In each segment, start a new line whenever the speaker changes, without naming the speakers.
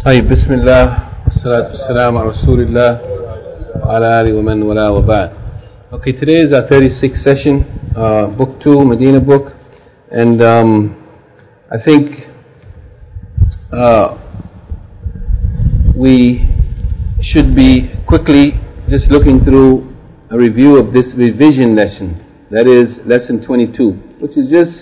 طيب بسم الله والصلاة والسلام على رسول الله وعلى آله ومن والاه وبعد. Okay, today is our 36th session, book 2, Medina book, and I think we should be quickly just looking through a review of this revision lesson, that is lesson 22, which is just,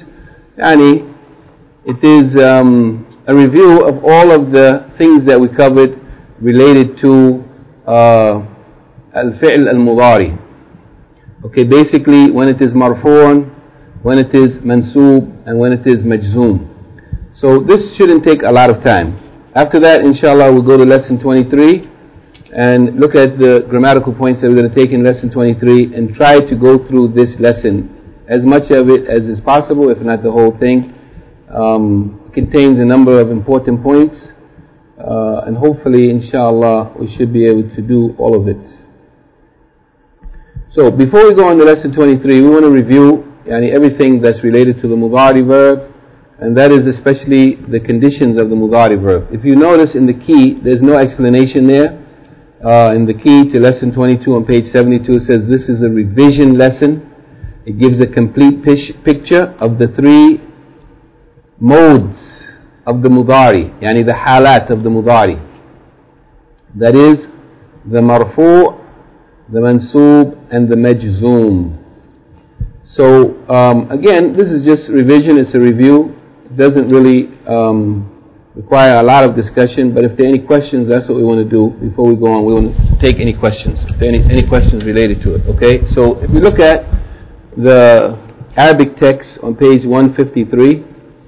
it is a review of all of the things that we covered related to al-fi'l al-mudari. Okay, basically when it is marfu'un, when it is mansoob, and when it is majzoom. So this shouldn't take a lot of time. After that, inshallah, we'll go to lesson 23 and look at the grammatical points that we're going to take in lesson 23 and try to go through this lesson, as much of it as is possible, if not the whole thing. Contains a number of important points, and hopefully, inshallah, we should be able to do all of it. So before we go on to lesson 23, we want to review everything that's related to the mudari verb, and that is especially the conditions of the mudari verb. If you notice in the key, there's no explanation there. In the key to lesson 22 on page 72, it says this is a revision lesson. It gives a complete picture of the three modes of the mudari, the halat of the mudari. That is the marfu', the mansoob, and the majzoom. So again, this is just revision, it's a review. It doesn't really require a lot of discussion, but if there are any questions, that's what we want to do. Before we go on, we want to take any questions, if there are any questions related to it. Okay, so if we look at the Arabic text on page 153,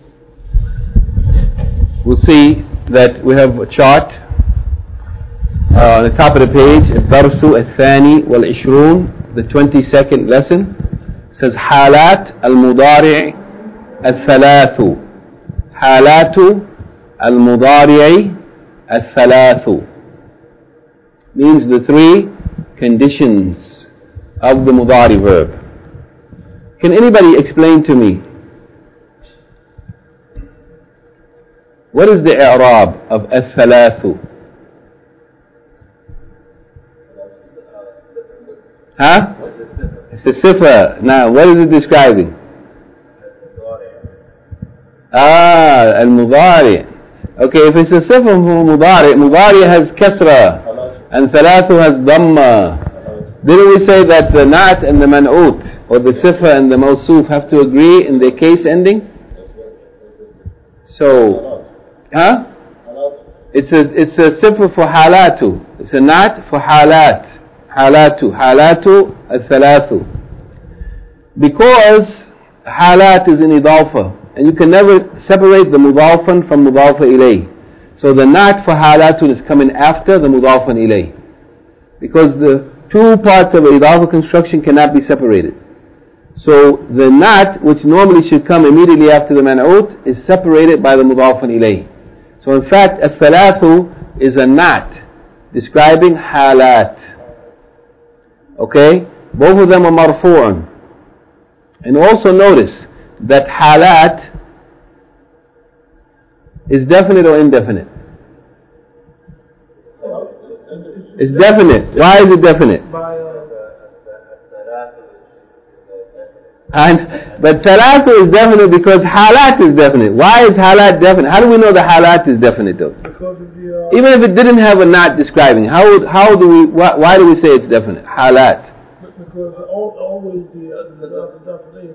we'll see that we have a chart on the top of the page, Darsu al-Thani wal-Ishrun, the 22nd lesson. It says Halat al-Mudari' al-Thalathu. Halatu al-Mudari' al-Thalathu means the three conditions of the Mudari verb. Can anybody explain to me what is the i'rab of al-Thalathu? Huh? It's a sifa. Now, what is it describing? Al-Mudari'. Okay, if it's a sifa for Mudari', Mudari' has kasra, and Thalathu has dhamma. Didn't we say that the na'at and the man'ut, or the sifa and the mawsoof, have to agree in their case ending? So, it's a sifa for halatu. It's a na'at for halat. Halatu al-thalathu. Because halat is in idafa, and you can never separate the mudafan from mudafa ilay. So the na'at for halatun is coming after the mudafan ilay, because the two parts of idafa construction cannot be separated. So the na'at, which normally should come immediately after the man'ut, is separated by the mudafan ilay. So in fact, al-thalathu is a na'at describing halat. Okay? Both of them are marfu'un. And also notice that halat is definite or indefinite? It's definite. Why is it definite? But thalathu is definite because halat is definite. Why is halat definite? How do we know the halat is definite though? Even if it didn't have a not describing, why do we say it's definite? Halat.
Because always the definition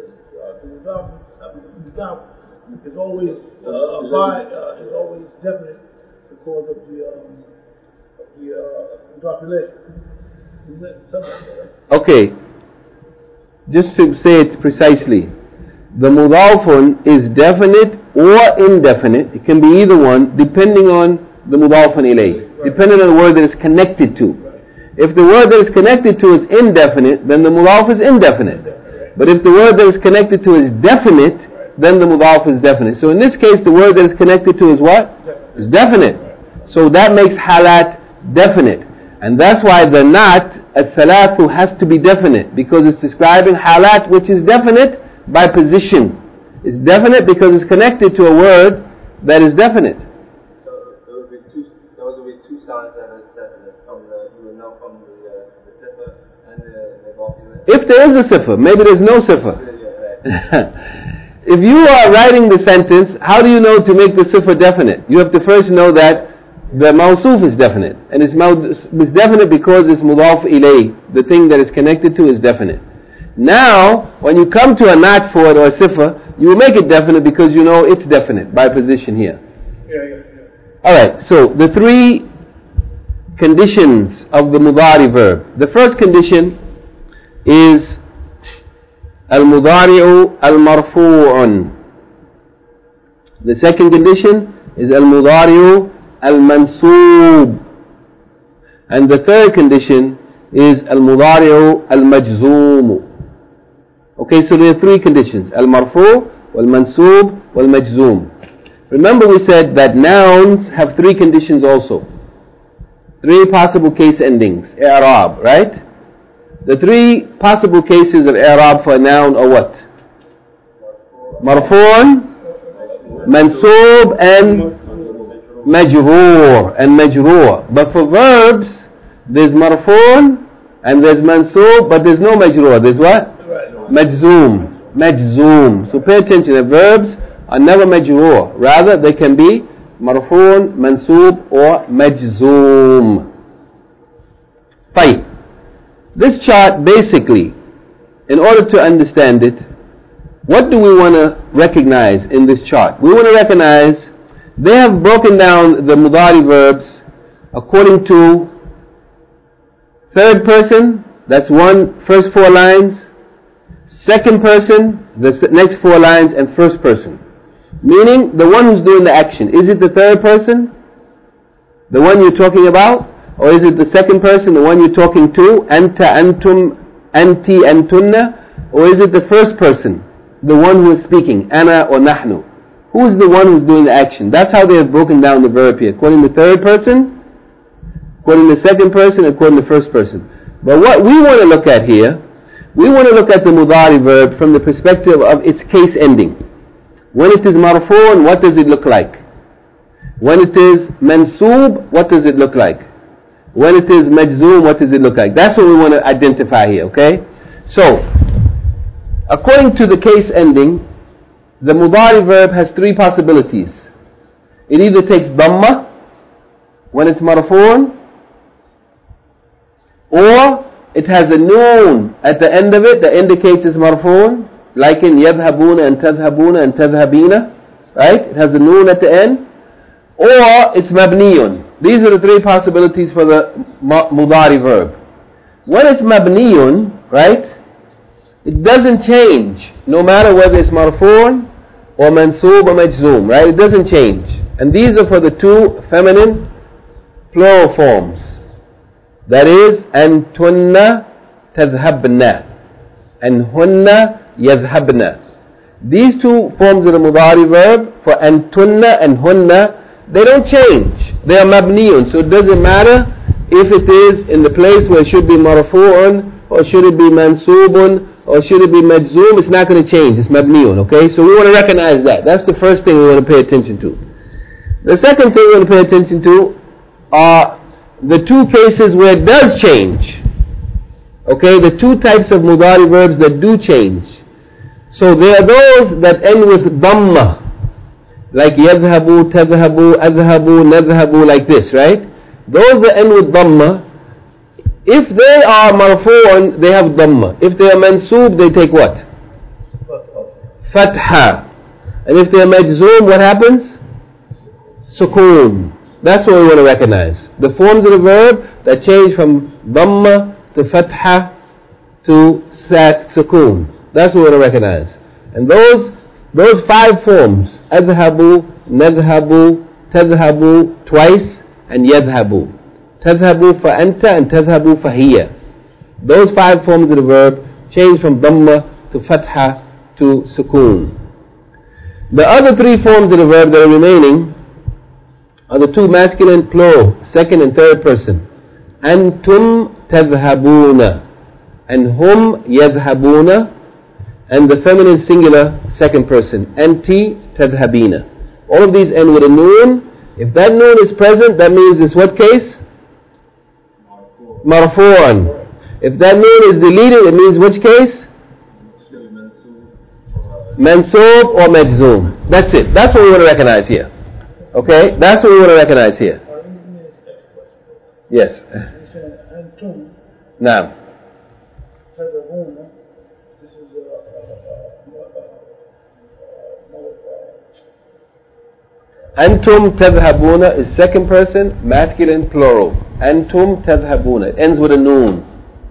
is always definite because of the definition.
Okay. Just to say it precisely, the mudafun is definite or indefinite. It can be either one, depending on the mudafun ilay, depending on the word that it's connected to. If the word that is connected to is indefinite, then the mudaf is indefinite. But if the word that is connected to is definite, then the mudaf is definite. So in this case, the word that is connected to is what? Is definite. So that makes halat definite. And that's why the na'at al-thalathu has to be definite, because it's describing halat which is definite by position. It's definite because it's connected to a word that is definite.
So there would be two
If there is a sifa, maybe there's no sifa. If you are writing the sentence, how do you know to make the sifa definite? You have to first know that the mawsuf is definite. And it's definite because it's mudaf ilay. The thing that is connected to is definite. Now, when you come to a not for it or a sifa, you will make it definite because you know it's definite by position here. Alright, so the three conditions of the mudari verb. The first condition is al-mudari'u al-marfu'un. The second condition is al-mudari'u al-mansub. And the third condition is al-mudari'u al-majzoom. Okay, so there are three conditions: al-marfu', wal-mansub, wal-majzoom. Remember we said that nouns have three conditions also. Three possible case endings, i'rab, right? The three possible cases of i'rab for a noun are what? Marfu'un, mansub, and majroor, But for verbs, there's marfu'un and there's mansub, but there's no majroor. There's what? Majzoom. So pay attention, the verbs are never majroor. Rather, they can be marfu'un, mansub, or majzoom. Fine. This chart basically, in order to understand it, what do we want to recognize in this chart? We want to recognize they have broken down the mudari verbs according to third person, that's first four lines, second person, the next four lines, and first person. Meaning, the one who's doing the action. Is it the third person, the one you're talking about? Or is it the second person, the one you're talking to? Anta, antum, anti, antunna? Or is it the first person, the one who is speaking? Ana or nahnu? Who is the one who's doing the action? That's how they have broken down the verb here. According to the third person, according to the second person, according to the first person. But what we want to look at here, we want to look at the mudari verb from the perspective of its case ending. When it is marfu'un, what does it look like? When it is mansub, what does it look like? When it is majzoom, what does it look like? That's what we want to identify here, okay? So, according to the case ending, the mudari verb has three possibilities. It either takes dhamma when it's marfu'un, or it has a noon at the end of it that indicates it's marfu'un, like in yadhabuna and tadhabina, right? It has a noon at the end. Or it's mabniyun. These are the three possibilities for the mudari verb. When it's mabniyun, right, it doesn't change, no matter whether it's marfu'un or mansub or majzoom, right? It doesn't change. And these are for the two feminine plural forms. That is, antunna tadhabna and hunna yadhabna. These two forms of the mudari verb, for antunna and hunna, they don't change. They are mabniyun. So it doesn't matter if it is in the place where it should be marfu'un, or should it be mansubun, or should it be majzoom. It's not going to change. It's mabniyun, okay? So we want to recognize that. That's the first thing we want to pay attention to. The second thing we want to pay attention to are the two cases where it does change. Okay, the two types of mudari verbs that do change. So there are those that end with dhamma, like yadhabu, tadhabu, adhabu, nadhabu, like this, right? Those that end with dhamma, if they are marfu'un, they have dhamma. If they are mansub, they take what? Fatha. And if they are majzoom, what happens? Sukoon. That's what we want to recognize. The forms of the verb that change from dhamma to fatha to sukoon. That's what we want to recognize. And those five forms, adhabu, nadhabu, tadhabu twice, and yadhabu. Tadhabu for anta and tadhabu for hiya. Those five forms of the verb change from dhamma to fatha to sukoon. The other three forms of the verb that are remaining are the two masculine plural, second and third person. Antum tadhabuna and hum yadhabuna, and the feminine singular second person, anti tadhabina. All of these end with a noon. If that noon is present, that means it's what case? Marfu'an. If that noon is deleted, it means which case? Mansoob or majzoom. That's it. That's what we want to recognize here. Okay? That's what we want to recognize here. Yes. Now. Antum tadhabuna is second person, masculine, plural. Antum tadhabuna. It ends with a noon.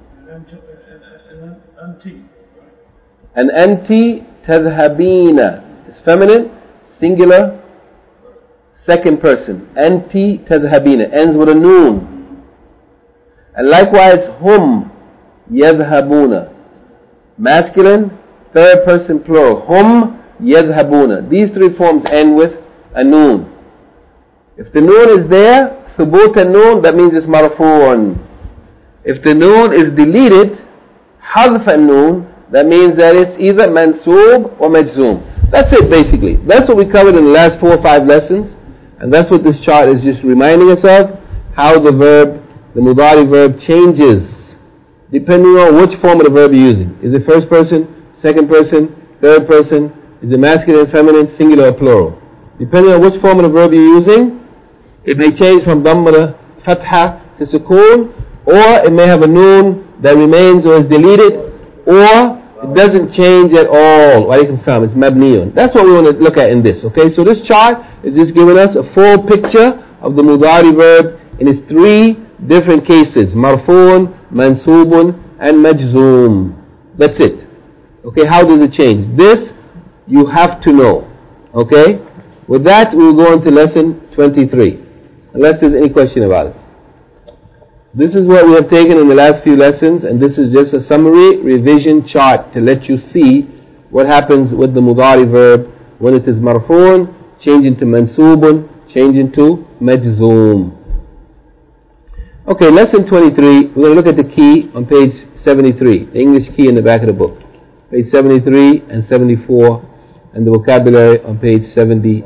And anti tadhabina is feminine, singular, second person. Anti tadhabina ends with a noon. And likewise, hum yadhabuna, masculine, third person, plural. Hum yadhabuna. These three forms end with a noon. If the noon is there, thubut and noon, that means it's marfu'un. If the noon is deleted, hadf and noon, that means that it's either mansoob or majzoom. That's it basically. That's what we covered in the last 4 or 5 lessons. And that's what this chart is just reminding us of. How the verb, the mudari verb changes depending on which form of the verb you're using. Is it first person, second person, third person? Is it masculine, feminine, singular or plural? Depending on which form of the verb you're using, it may change from dhamma to fatha to sukoon, or it may have a noon that remains or is deleted, or it doesn't change at all. Walaikum salam. It's mabniyun. That's what we want to look at in this. Okay, so this chart is just giving us a full picture of the mudari verb in its 3 different cases: marfu'un, mansubun, and majzoom. That's it. Okay, how does it change? This you have to know. Okay. With that, we will go on to lesson 23, unless there's any question about it. This is what we have taken in the last few lessons, and this is just a summary revision chart to let you see what happens with the mudari verb when it is marfu'un, change into mansubun, change into majzoom. Okay, lesson 23, we're going to look at the key on page 73, the English key in the back of the book. Page 73 and 74, and the vocabulary on page 75.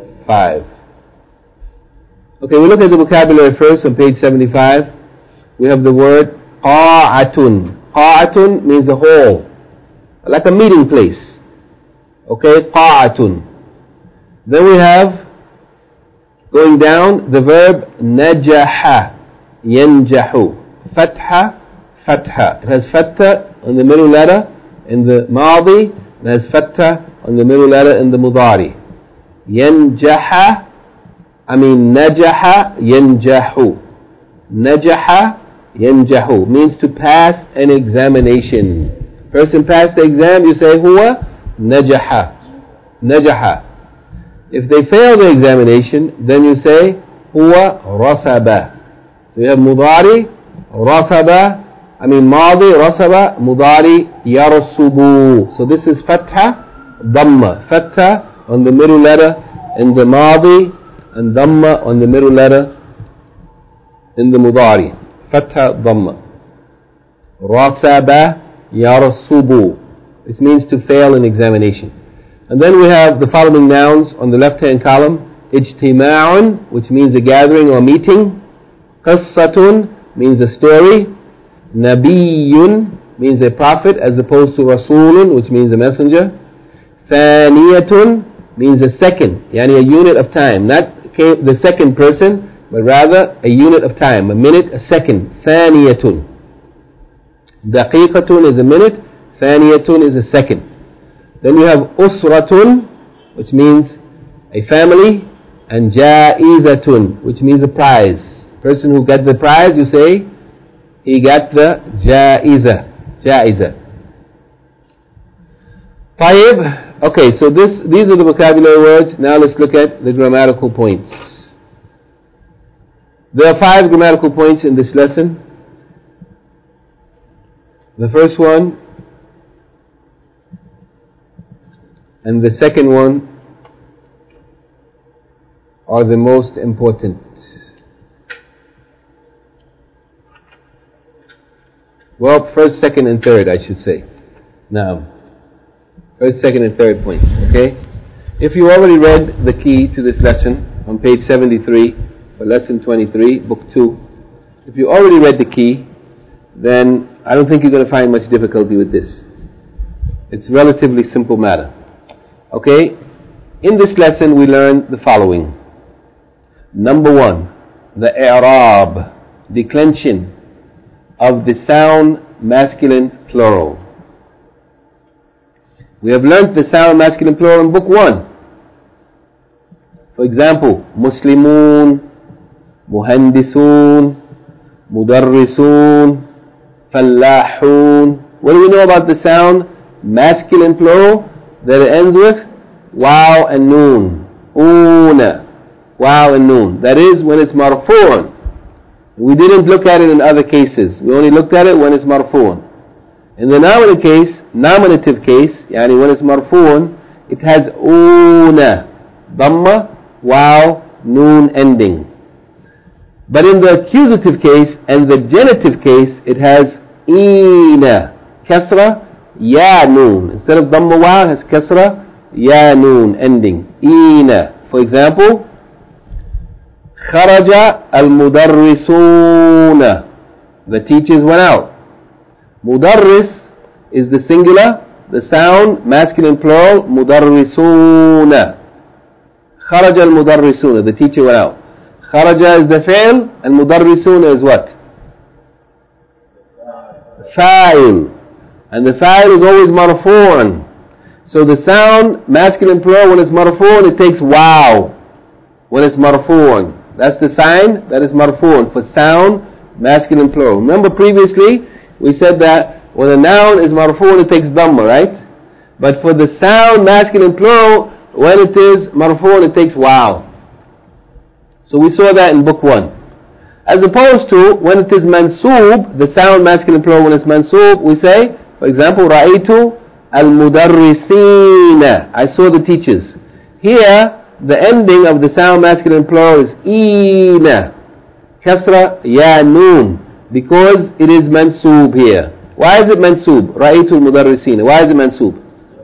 Okay, we look at the vocabulary first on page 75. We have the word qa'atun. Qa'atun means a hall, like a meeting place. Okay, qa'atun. Then we have, going down, the verb najaha, yanjahu. Fatha, fatha. It has fatha on the middle letter in the madi, and it has fatha on the middle letter in the mudari. Najaha yanjahu. Najaha yanjahu means to pass an examination. Person passed the exam, you say huwa najaha. Najaha. If they fail the examination, then you say huwa rasaba. So you have mudari, rasaba, madi, rasaba, mudari, yarsubu. So this is fatha, dhamma. Fatha on the middle letter in the madi, and dhamma on the middle letter in the mudari. Fatha, dhamma. Rasaba, yarsubu. This means to fail an examination. And then we have the following nouns on the left hand column. Ijtima'un, which means a gathering or meeting. Qissatun means a story. Nabiyyun means a prophet as opposed to Rasulun, which means a messenger. Thaniyatun means a second, yani a unit of time, not the second person, but rather a unit of time, a minute, a second. Thaniyatun. Daqiqatun is a minute, thaniyatun is a second. Then you have usratun, which means a family, and jaizatun, which means a prize. Person who got the prize, you say, he got the jaiza. Jaiza. Tayyib. Okay, so these are the vocabulary words. Now let's look at the grammatical points. There are 5 grammatical points in this lesson. The first one and the second one are the most important. Well, first, second, and third, I should say. Now, first, second, and third points, okay? If you already read the key to this lesson on page 73 for lesson 23, book 2, if you already read the key, then I don't think you're going to find much difficulty with this. It's relatively simple matter. Okay? In this lesson we learn the following. Number one, the i'rab, declension of the sound masculine plural. We have learnt the sound masculine plural in book 1. For example, Muslimun, Muhandisun, Mudarrisun, Fallahun. What do we know about the sound masculine plural? That it ends with waw and noon. Una. Waw and noon. That is when it's marfu'un. We didn't look at it in other cases. We only looked at it when it's marfu'un. In the nominative case, yani when it's marfu'un, it has una, dhamma, waw, noon ending. But in the accusative case and the genitive case, it has ina, kasra, ya noon. Instead of dhamma waw, it has kasra, ya noon ending. Ina. For example, خرج المدرسون. The teachers went out. Mudarris is the singular, the sound masculine plural, mudarrisun. خرج المدرسون. The teacher went out. خرج is the fi'l and mudarrisun is what? Fa'il. And the fa'il is always marfu'un. So the sound masculine plural, when it's marfu'un, it takes waw. When it's marfu'un. That's the sign that is marfu'un for sound masculine plural. Remember previously we said that when a noun is marfu'un it takes dhamma, right? But for the sound masculine plural, when it is marfu'un it takes waw. So we saw that in book 1. As opposed to when it is mansoob, the sound masculine plural, when it's mansoob, we say, for example, ra'aytu al-mudarrisina. I saw the teachers. Here the ending of the sound masculine plural is ina, kasra, ya, noon, because it is mansoob here. Why is it mansoob? Ra'aytu al-mudarrisina. Why is it mansoob?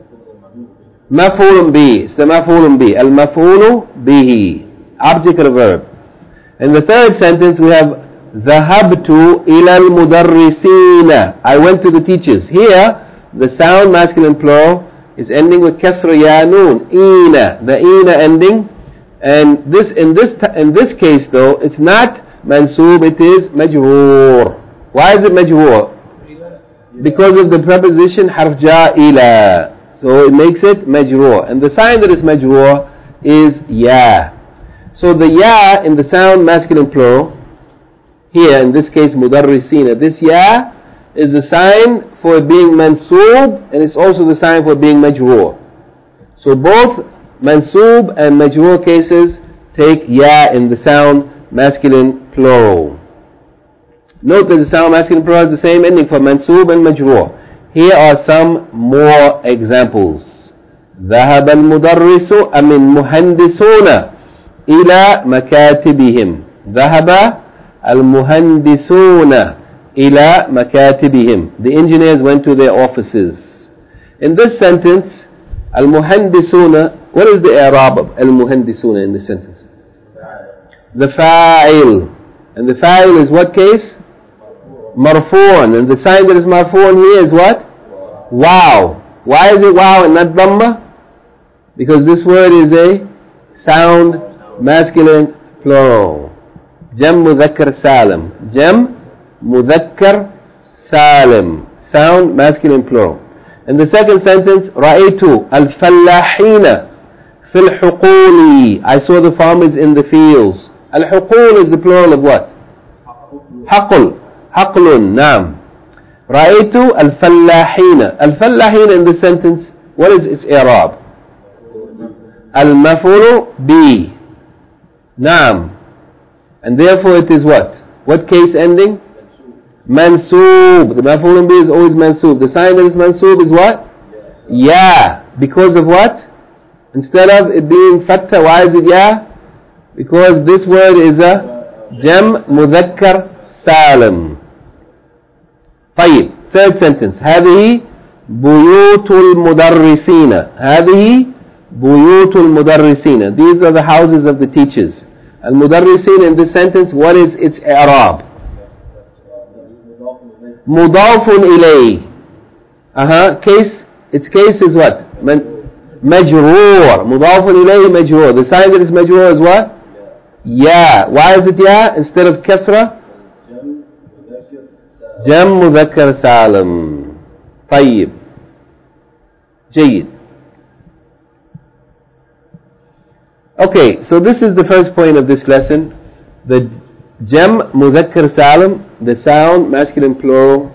Maf'ulun bi. It's the maf'ulun bi. Al-maf'ulu bihi. Object of the verb. In the third sentence we have dhahabtu ila al-mudarrisina. I went to the teachers. Here the sound masculine plural is ending with kasra ya noon, ina, the ina ending, and in this case though it's not mansoob, it is majroor. Why is it majroor? Because of the preposition harf ja ila, so it makes it majroor, and the sign that is majroor is ya. So the ya in the sound masculine plural, here in this case mudarrisina, this ya is the sign for it being mansoob, and it's also the sign for being majroor. So both mansoob and majroor cases take ya in the sound masculine plural. Note that the sound masculine plural has the same ending for mansoob and majroor. Here are some more examples. ذهب المدرس المهندسون إلى مكاتبهم. ذهب المهندسون إلى مكاتبهم. The engineers went to their offices. In this sentence, al-muhandisuna, what is the i'rab of al-muhandisuna in this sentence? The fa'il. And the fa'il is what case? Marfu'un. And the sign that is marfu'un here is what? Wow. Why is it wow and not dhamma? Because this word is a sound masculine plural. Jam mudhakkar salim. Jam mudhakkar salim, sound masculine plural. In the second sentence, ra'aytu al-fallahina fil huquli. I saw the farmers in the fields. Al-huqul is the plural of what? Haqul. Haqlun, naam. Ra'aytu al-fallahina. Al-fallahina in this sentence, what is its i'rab? Al-maf'ulu bi. Naam. And therefore it is what? What case ending? Mansoob. The maf'ulun bi is always mansoob. The sign that is mansoob is what? Ya. Because of what? Instead of it being fatta, why is it ya? Because this word is a jam mudhakkar salim. طيب. Third sentence. هذه بيوت المدرسين. هذه بيوت المدرسين. These are the houses of the teachers. Al-mudarrisin in this sentence, what is its i'rab? مضاف إليه. Case, its case is what? مجرور. مضاف إليه مجرور. The sign that is مجرور is what? يا. Why is it يا instead of كسرة? جمع مذكر سالم. طيب جيد. Okay, so this is the first point of this lesson. The Jam Mudhakkar Salim, the sound, masculine plural,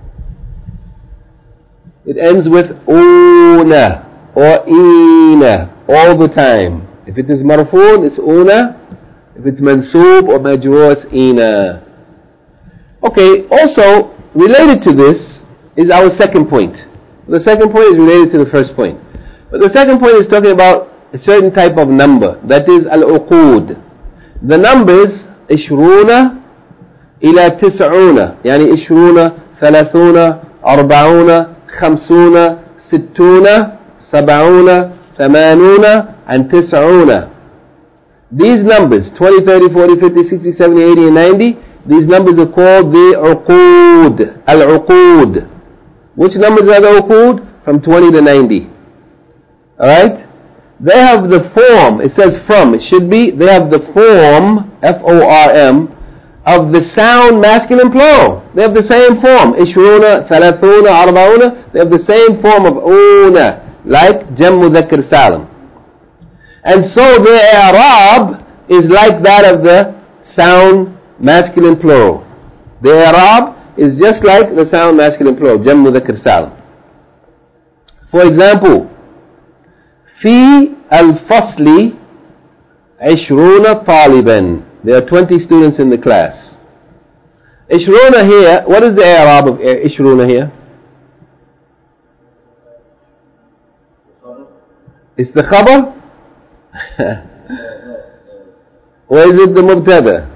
it ends with una or ina all the time. If it is marfoon, it's una. If it's mansoob or majroor, it's ina. Okay, also related to this is our second point. The second point is related to the first point. But the second point is talking about a certain type of number, that is al-uqud. The numbers 20 إلى 90 يعني 20 30 40 50 60 70 80 and 90. These numbers 20, 30, 40, 50, 60, 70, 80 and 90, these numbers are called the uqud, al-uqud. Which numbers are the uqud? From 20 to 90. Alright? They have the form, it says from, it should be, they have the form, F-O-R-M, of the sound masculine plural. They have the same form, 20, 30, 40, they have the same form of una, like Jam Mudhakkar Salim. And so the i'rab is like that of the sound masculine plural. The i'rab is just like the sound masculine plural, Jam Mudhakkar Salim. For example, في الفصل 20 طالبا. There are 20 students in the class. 20 here, what is the i'rab of 20 here? It's the khabar? Or is it the mubtada?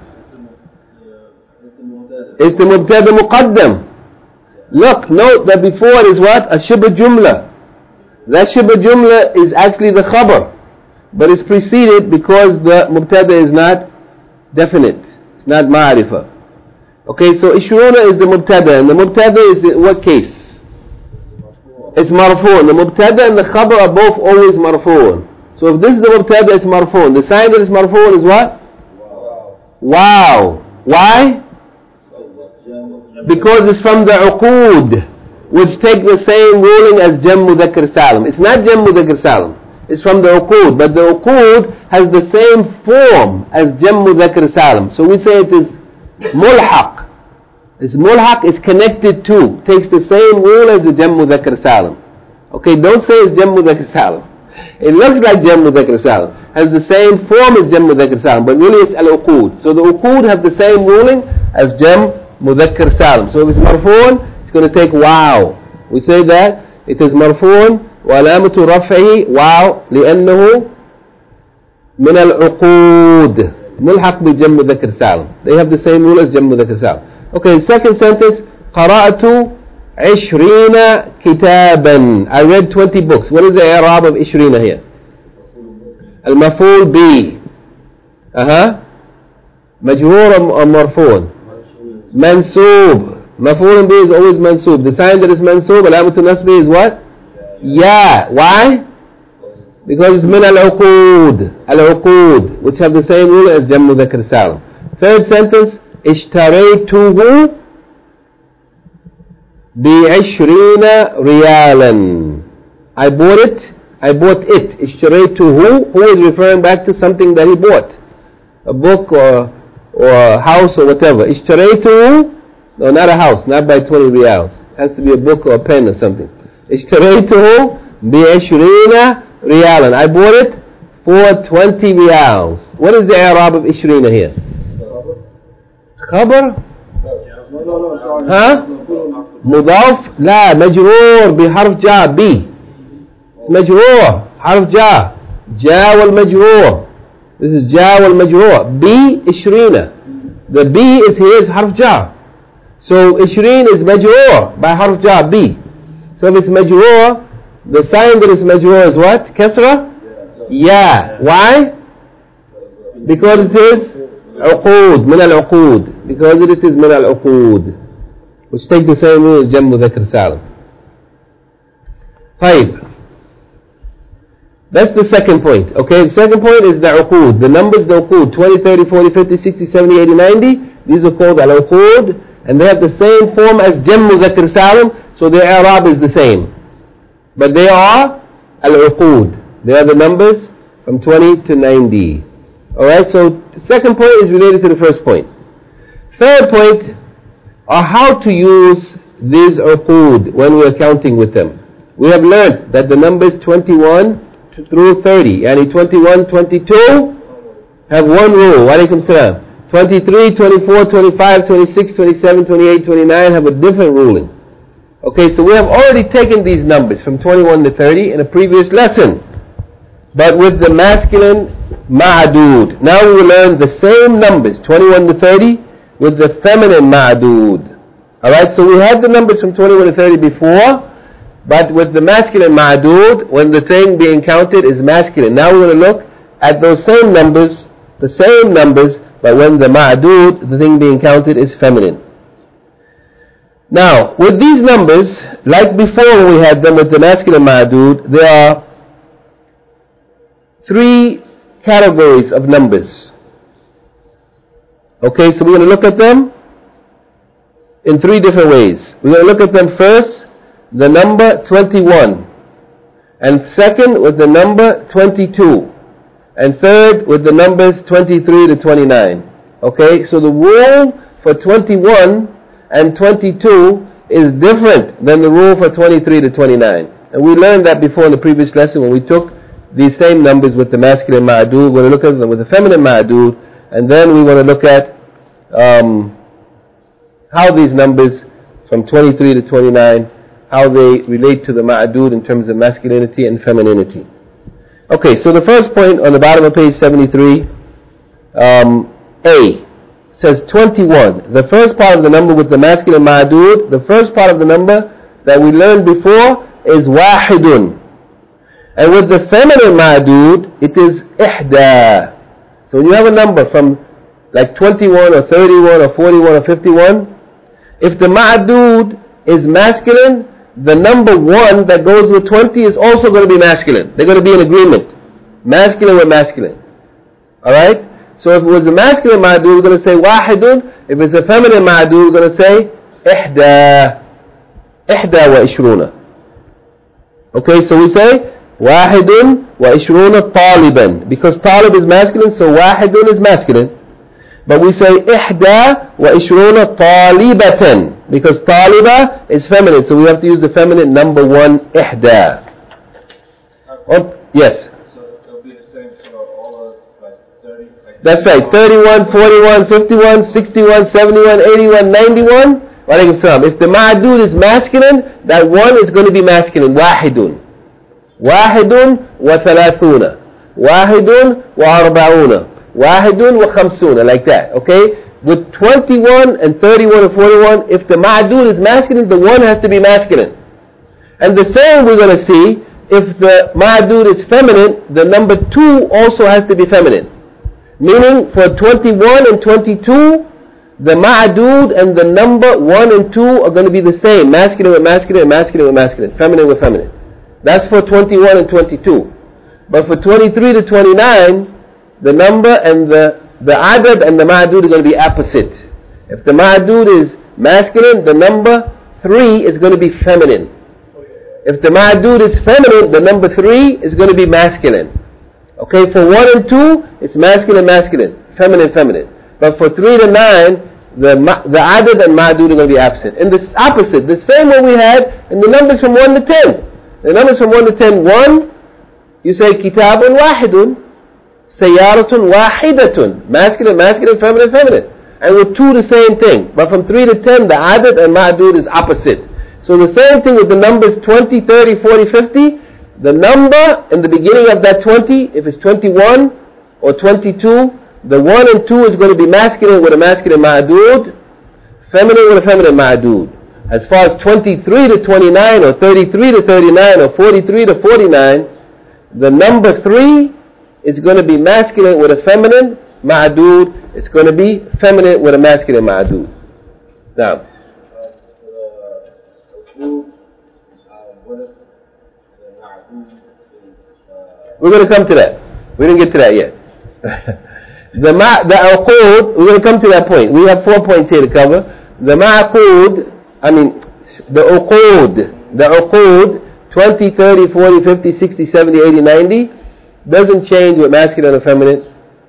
It's the mubtada muqaddam. Look, note that before is what? A shibh jumla. That shibh jumla is actually the khabar, but it's preceded because the mubtada is not definite. It's not ma'rifah. Okay, so 20 is the mubtada, and the mubtada is in what case? It's marfoon. The mubtada and the khabar are both always marfoon. So if this is the mubtada, it's marfoon. The sign that is marfoon is what? Wow. Why? Because it's from the uqud, which take the same ruling as Jam Mudhakkar Salim. It's not Jam Mudhakkar Salim. It's from the uqud, but the uqud has the same form as Jam Mudhakkar Salim. So we say it is mulhaq. It's mulhaq, is connected to, takes the same rule as the Jam Mudhakkar Salim. Okay, don't say it's Jam Mudhakkar Salim. It looks like Jam Mudhakkar Salim, has the same form as Jam Mudhakkar Salim, but really it's al-uqud. So the uqud have the same ruling as Jam Mudhakkar Salim. So if it's marfoon, it's going to take wow. We say that it is marfoon وعلامة رفعه واو لأنه من العقود ملحق بجم مذكر سالم. They have the same rule as جم مذكر سالم. Okay, second sentence, قرأت 20 كتابا. I read 20 books. What is the i'rab of 20 here? المفعول به. مجرور أو مرفوع؟ منصوب. مفعول به is always منصوب. The sign that is منصوب, علامة النصب is what? Yeah. Why? Because it's من العقود. العقود, which have the same rule as جم مذكر سالم. Third sentence, اشتريته ب20 ريالا. I bought it. اشتريته, who is referring back to something that he bought, a book or a house or whatever. اشتريته, no, not a house, not by 20 riyals. It has to be a book or a pen or something. اشتريته ب20 ريالا. I bought it for 20 riyals. What is the i'rab of 20 here? خبر؟ ها؟ مضاف؟ لا، مجرور بحرف جاء بي. مجرور حرف جاء. جاء والمجرور. This is جاء والمجرور. بي 20. The B is here is حرف جاء. So 20 is مجرور by حرف جاء بي. So if it's مجرور, the sign that is مجرور is what? كسرة? Yeah. Why? Because it is عقود, من العقود. Because it is من العقود. which take the same rule as Jam Mudhakkar Salim. طيب. That's the second point. Okay, the second point is the uqood. The numbers, the uqood, 20, 30, 40, 50, 60, 70, 80, 90. These are called al-uqood, and they have the same form as Jam Mudhakkar Salim, so their i'rab is the same. But they are al-uqood. They are the numbers from 20 to 90. Alright, so the second point is related to the first point. Third point are how to use these uqood when we are counting with them. We have learned that the numbers 21 through 30, yani 21, 22 have one rule. Walaikum salam. 23, 24, 25, 26, 27, 28, 29 have a different ruling. Okay, so we have already taken these numbers from 21 to 30 in a previous lesson, but with the masculine ma'adood. Now we will learn the same numbers, 21 to 30, with the feminine ma'adood. Alright, so we had the numbers from 21 to 30 before, but with the masculine ma'adood, when the thing being counted is masculine. Now we're going to look at those same numbers, but when the ma'adood, the thing being counted, is feminine. Now, with these numbers, like before we had them with the masculine ma'adood, there are three categories of numbers. Okay, so we're going to look at them in three different ways. We're going to look at them first, the number 21, and second with the number 22, and third with the numbers 23 to 29. Okay, so the rule for 21 and 22 is different than the rule for 23 to 29. And we learned that before in the previous lesson when we took these same numbers with the masculine ma'adood. We're going to look at them with the feminine ma'adood, and then we want to look at how these numbers from 23 to 29, how they relate to the ma'adood in terms of masculinity and femininity. Okay, so the first point on the bottom of page 73, A, says 21. The first part of the number with the masculine ma'adood, the first part of the number that we learned before is wahidun. And with the feminine ma'adood, it is ihda. So when you have a number from like 21 or 31 or 41 or 51, if the ma'adood is masculine, the number 1 that goes with 20 is also going to be masculine. They're going to be in agreement. Masculine with masculine. Alright? So if it was a masculine ma'adood, we're going to say wahidun. If it's a feminine ma'adood, we're going to say ihda wa ishruna. Okay, so we say wahidun wa ishruna taliban. Because talib is masculine, so wahidun is masculine. But we say ihda wa ishruna talibatan, because taliba is feminine, so we have to use the feminine number 1, ihda. Yes?
So it'll be the same for all of like 30?
That's right, 31, 41, 51, 61, 71, 81, 91. Walaikum salam. If the ma'adood is masculine, that 1 is going to be masculine, wahidun. Wahidun wa thalathuna. Wahidun wa arba'una. Wahidun wa khamsuna, like that, okay? With 21 and 31 and 41, if the ma'adood is masculine, the 1 has to be masculine. And the same we're going to see, if the ma'adood is feminine, the number 2 also has to be feminine. Meaning, for 21 and 22, the ma'adood and the number 1 and 2 are going to be the same. Masculine with masculine, masculine with masculine, feminine with feminine. That's for 21 and 22. But for 23 to 29, the number and the adad and the ma'adood are going to be opposite. If the ma'adood is masculine, the number 3 is going to be feminine. If the ma'adood is feminine, the number 3 is going to be masculine. Okay, for 1 and 2, it's masculine, masculine, feminine, feminine. But for 3 to 9, the adad and ma'adood are going to be absent. And the opposite, the same one we had in the numbers from 1 to 10. The numbers from 1 to 10, 1, you say kitabun wahidun. Sayaratun wahidatun. Masculine, masculine, feminine, feminine. And with 2 the same thing. But from 3 to 10, the adad and ma'adood is opposite. So the same thing with the numbers 20, 30, 40, 50. The number in the beginning of that 20, if it's 21 or 22, the 1 and 2 is going to be masculine with a masculine ma'adood, feminine with a feminine ma'adood. As far as 23 to 29 or 33 to 39 or 43 to 49, the number 3 is going to be masculine with a feminine ma'adood. It's going to be feminine with a masculine ma'adood. Now, We're going to come to that. We didn't get to that yet. The uqud, we're going to come to that point. We have 4 points here to cover. The uqud, 20, 30, 40, 50, 60, 70, 80, 90, doesn't change with masculine or feminine.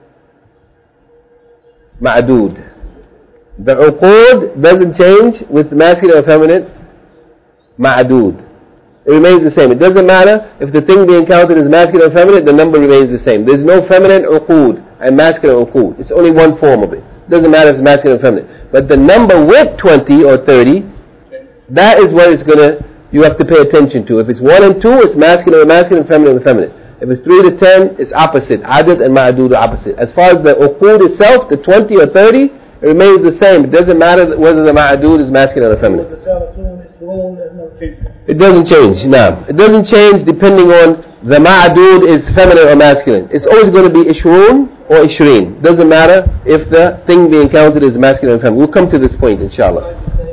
Ma'adud. The uqud doesn't change with masculine or feminine. Ma'adud. It remains the same. It doesn't matter if the thing being counted is masculine or feminine, the number remains the same. There's no feminine uqud and masculine uqud. It's only one form of it. It doesn't matter if it's masculine or feminine. But the number with 20 or 30, that is what you have to pay attention to. If it's 1 and 2, it's masculine or masculine, feminine or feminine. If it's 3 to 10, it's opposite. Adad and ma'adud are opposite. As far as the uqud itself, the 20 or 30, it remains the same. It doesn't matter whether the ma'adud is masculine or feminine. It doesn't change. No. It doesn't change depending on the ma'adud is feminine or masculine. It's always going to be ishrun or ishreen. Doesn't matter if the thing being counted is masculine or feminine. We'll come to this point, inshallah.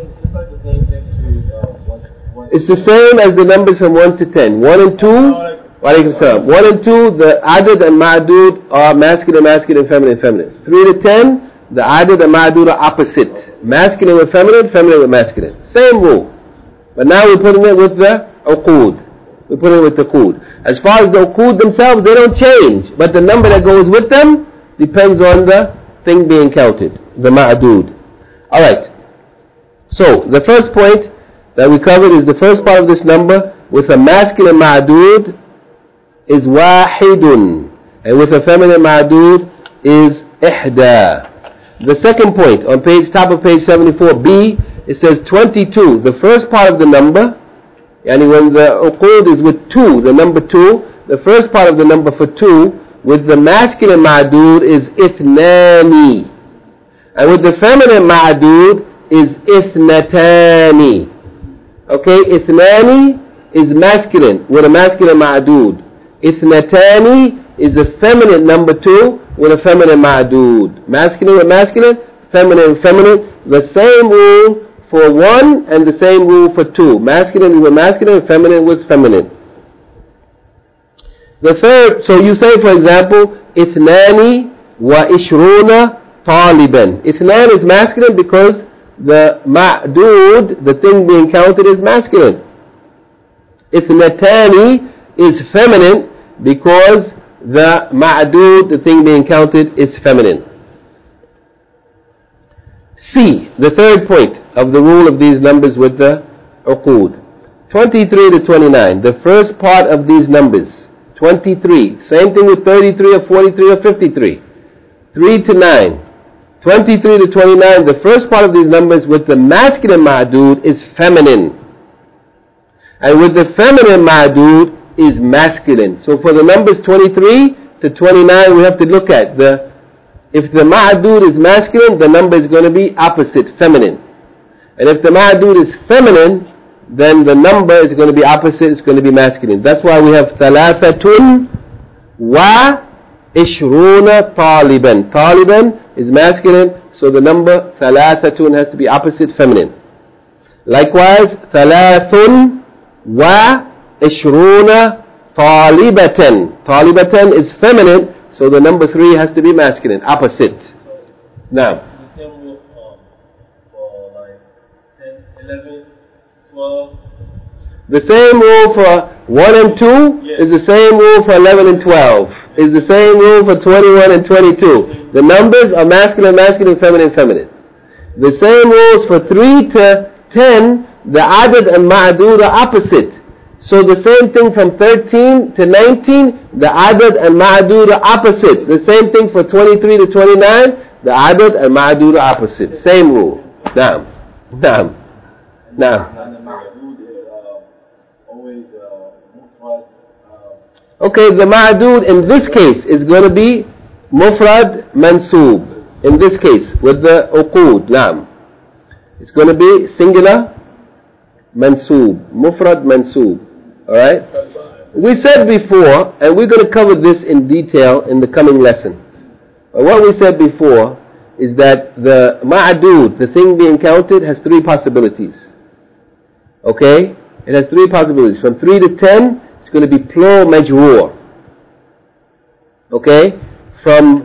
It's the same as the numbers from 1 to 10. 1 and 2. Wa alaikum salam. 1 and 2, the adad and ma'adud are masculine, feminine, feminine. 3 to 10, the adad and ma'adud are opposite. Masculine with feminine, feminine with masculine. Same rule. But now we're putting it with the uqud. We're putting it with the uqud. As far as the uqud themselves, they don't change. But the number that goes with them depends on the thing being counted. The ma'adud. Alright. So, the first point that we covered is the first part of this number with a masculine ma'adud is wahidun, and with a feminine ma'adud is ihda. The second point on top of page 74b, it says 22. The first part of the number, yani when the uqud is with 2, the number 2, the first part of the number for 2 with the masculine ma'adud is ithnani, and with the feminine ma'adud is ithnatani. Okay, ithnani is masculine with a masculine ma'adud. Ithnatani is a feminine number 2 with a feminine ma'adud. Masculine with masculine, feminine with feminine. The same rule for 1 and the same rule for 2. Masculine with masculine, feminine with feminine. The third, so you say for example, Ithnani wa ishruna taliban. Ithnan is masculine because the ma'dud, the thing being counted, is masculine. Ithnatani is feminine because the ma'dud, the thing being counted, is feminine. C, the third point of the rule of these numbers with the uqud. 23 to 29, the first part of these numbers. 23, same thing with 33 or 43 or 53. 3 to 9. 23 to 29, the first part of these numbers with the masculine ma'dud is feminine. And with the feminine ma'dud is masculine. So for the numbers 23 to 29, we have to look at if the ma'dud is masculine, the number is going to be opposite, feminine. And if the ma'dud is feminine, then the number is going to be opposite, it's going to be masculine. That's why we have thalathatun wa ishruna taliban. Taliban is masculine, so the number thalathatun has to be opposite, feminine. Likewise, thalathun wa ishruna talibatan. Talibatan is feminine, so the number 3 has to be masculine, opposite. Now,
the same rule for like 10, 11, 12.
The same rule for 1 and 2
yes.
is the same rule for 11 and 12. Is the same rule for 21 and 22. The numbers are masculine, masculine, feminine, feminine. The same rules for 3 to 10, the adad and ma'adud are opposite. So the same thing from 13 to 19, the adad and ma'adud are opposite. The same thing for 23 to 29, the adad and ma'adud are opposite. Same rule. Naam. Naam. Naam.
And the ma'adud is always mufrad.
Okay, the ma'adud in this case is going to be mufrad mansoob. In this case, with the uqud, naam. It's going to be singular mansoob. Mufrad mansoob. Alright? We said before, and we're going to cover this in detail in the coming lesson. But what we said before is that the ma'adud, the thing being counted, has 3 possibilities. Okay? It has 3 possibilities. From 3 to 10, it's going to be plural majroor. Okay? From,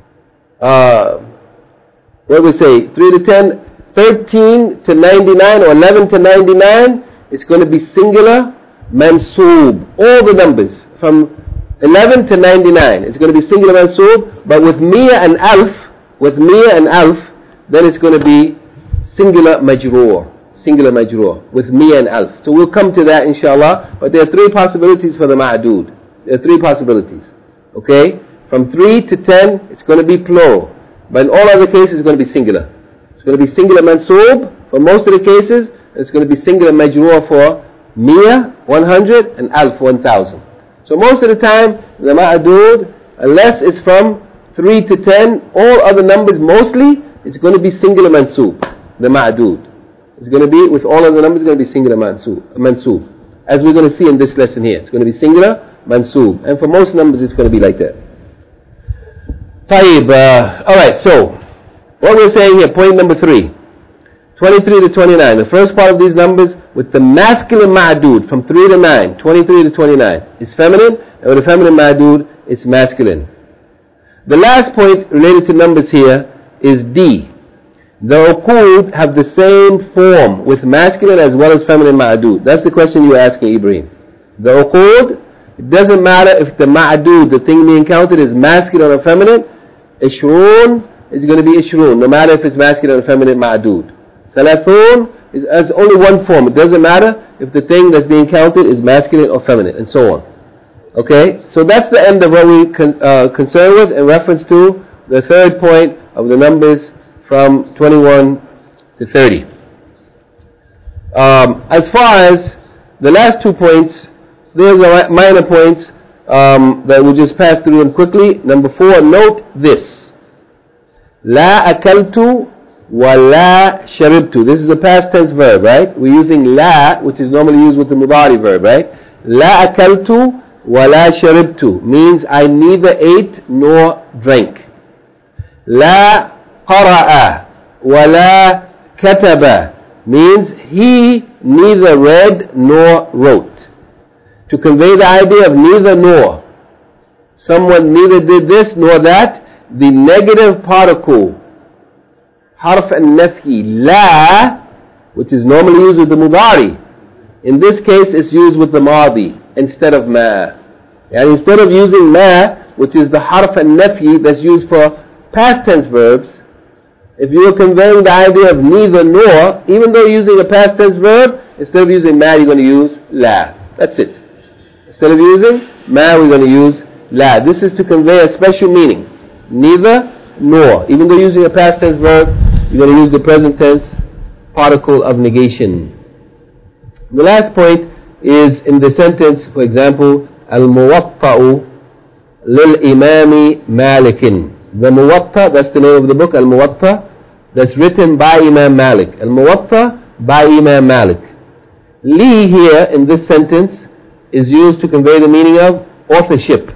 what we say, 3 to 10, 13 to 99 or 11 to 99, it's going to be singular, mansoob. All the numbers from 11 to 99, it's going to be singular mansoob, but with miya and alf, then it's going to be singular majroor. Singular majroor with miya and alf. So we'll come to that inshallah, but there are three possibilities for the ma'adud. There are three possibilities. Okay? From 3 to 10, it's going to be plural. But in all other cases, it's going to be singular. It's going to be singular mansoob for most of the cases, and it's going to be singular majroor for miya, 100, and alf, 1,000. So most of the time, the ma'adud, unless it's from 3 to 10, all other numbers mostly, it's going to be singular mansoob, the ma'adud. It's going to be, with all of the numbers, it's going to be singular mansoob. As we're going to see in this lesson here. It's going to be singular mansoob. And for most numbers, it's going to be like that. Tayyib. Alright, so, what we're saying here, point number 3. 23 to 29. The first part of these numbers, with the masculine ma'adud, from 3 to 9, 23 to 29, is feminine, and with the feminine ma'adud, it's masculine. The last point related to numbers here is D. The uqud have the same form with masculine as well as feminine ma'adud. That's the question you were asking, Ibrahim. The uqud, it doesn't matter if the ma'adud, the thing being counted, is masculine or feminine. Ishroon is going to be ishroon, no matter if it's masculine or feminine ma'adud. Thalathun has only one form. It doesn't matter if the thing that's being counted is masculine or feminine, and so on. Okay? So that's the end of what we concerned with in reference to the third point of the numbers from 21 to 30. As far as the last 2 points, there's minor points that we'll just pass through them quickly. Number 4, note this. La akaltu wa la sharibtu. This is a past tense verb, right? We're using la, which is normally used with the mudari verb, right? La akaltu wa la sharibtu means I neither ate nor drank. La qara'a wa la kataba means he neither read nor wrote. To convey the idea of neither nor. Someone neither did this nor that. The negative particle, harf al-nafhi, la, which is normally used with the mudari. In this case, it's used with the madi instead of ma. And instead of using ma, which is the harf al-nafhi that's used for past tense verbs, if you are conveying the idea of neither nor, even though you're using a past tense verb, instead of using ma, you're going to use la. That's it. Instead of using ma, we're going to use la. This is to convey a special meaning. Neither nor. Even though using a past tense verb, you're going to use the present tense particle of negation. The last point is in the sentence, for example, Al-Muwatta'u lil-Imami Malikin. The Muwatta, that's the name of the book, Al-Muwatta, that's written by Imam Malik. Al-Muwatta by Imam Malik. Li here in this sentence is used to convey the meaning of authorship.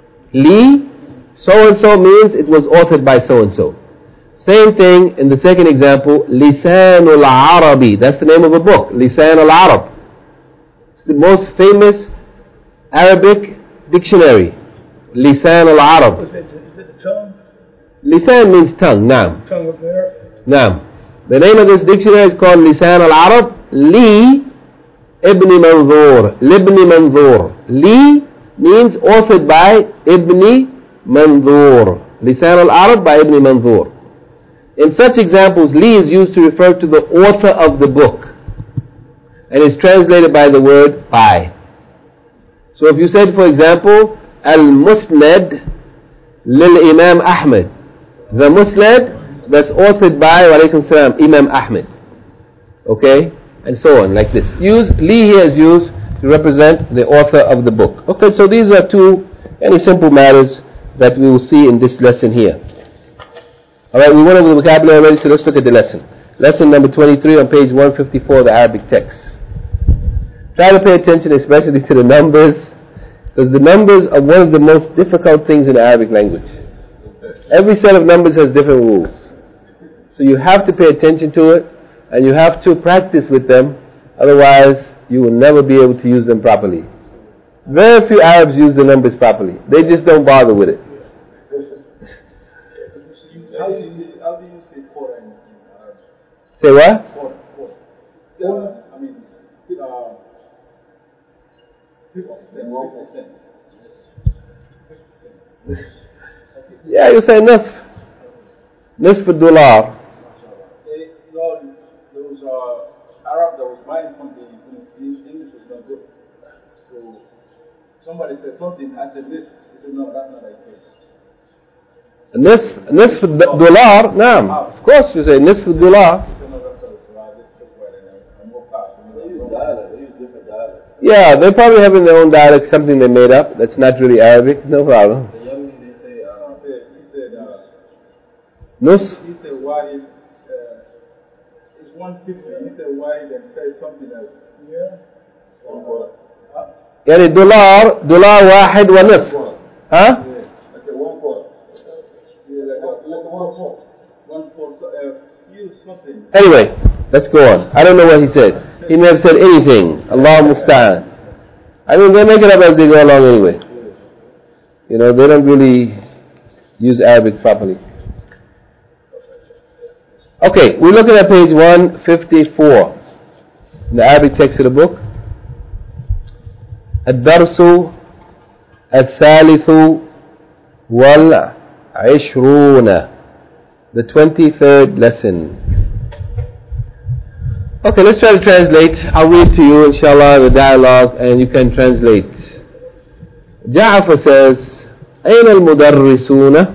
Li, so-and-so means it was authored by so-and-so. Same thing in the second example, Lisan al-Arabi. That's the name of a book, Lisan al-Arab. It's the most famous Arabic dictionary, Lisan al-Arab.
Is it the tongue?
Lisan means tongue, naam.
Tongue of there?
Naam. The name of this dictionary is called Lisan al-Arab, Li Ibn Manzur. Libni Manzur. Li means authored by Ibn Manzur. Lisan al-Arab by Ibn Manzur. In such examples, li is used to refer to the author of the book and is translated by the word by. So if you said, for example, Al-Musnad lil-Imam Ahmed, the Musnad that's authored by, wa alaykum salam, Imam Ahmed. Okay? And so on, like this. Li here is used to represent the author of the book. Okay, so these are two any simple matters that we will see in this lesson here. Alright, we went over the vocabulary already, so let's look at the lesson. Lesson number 23 on page 154 of the Arabic text. Try to pay attention especially to the numbers, because the numbers are one of the most difficult things in the Arabic language. Every set of numbers has different rules. So you have to pay attention to it, and you have to practice with them, otherwise you will never be able to use them properly. Very few Arabs use the numbers properly. They just don't bother with it.
How do you say quarter in Arabic?
Say what?
Quarter. Yeah, I mean, 50%.
Yeah, you say nisf. Nisf $1.
No, there was Arab that was buying something in English was not good. So somebody said something, I said this. He said, no, that's not what I said.
نصف $1 نعم, of course you say نصف $1. Yeah, they probably have in their own dialect something they made up that's not really Arabic. No problem.
The young they say,
Nus.
He said why it's 150. He said why then say something else. Yeah.
يعني $1 واحد ونصف. ها?
Okay, 1 quarter. One quarter. Use something.
Anyway, let's go on. I don't know what he said. He may have said anything. Allah musta'an. I mean, they make it up as they go along anyway. You know, they don't really use Arabic properly. Okay, we're looking at page 154 in the Arabic text of the book. الدرس الثالث والعشرون, the 23rd lesson. Okay, let's try to translate. I'll read to you, inshallah, the dialogue, and you can translate. Ja'afar says, أين المدرسون?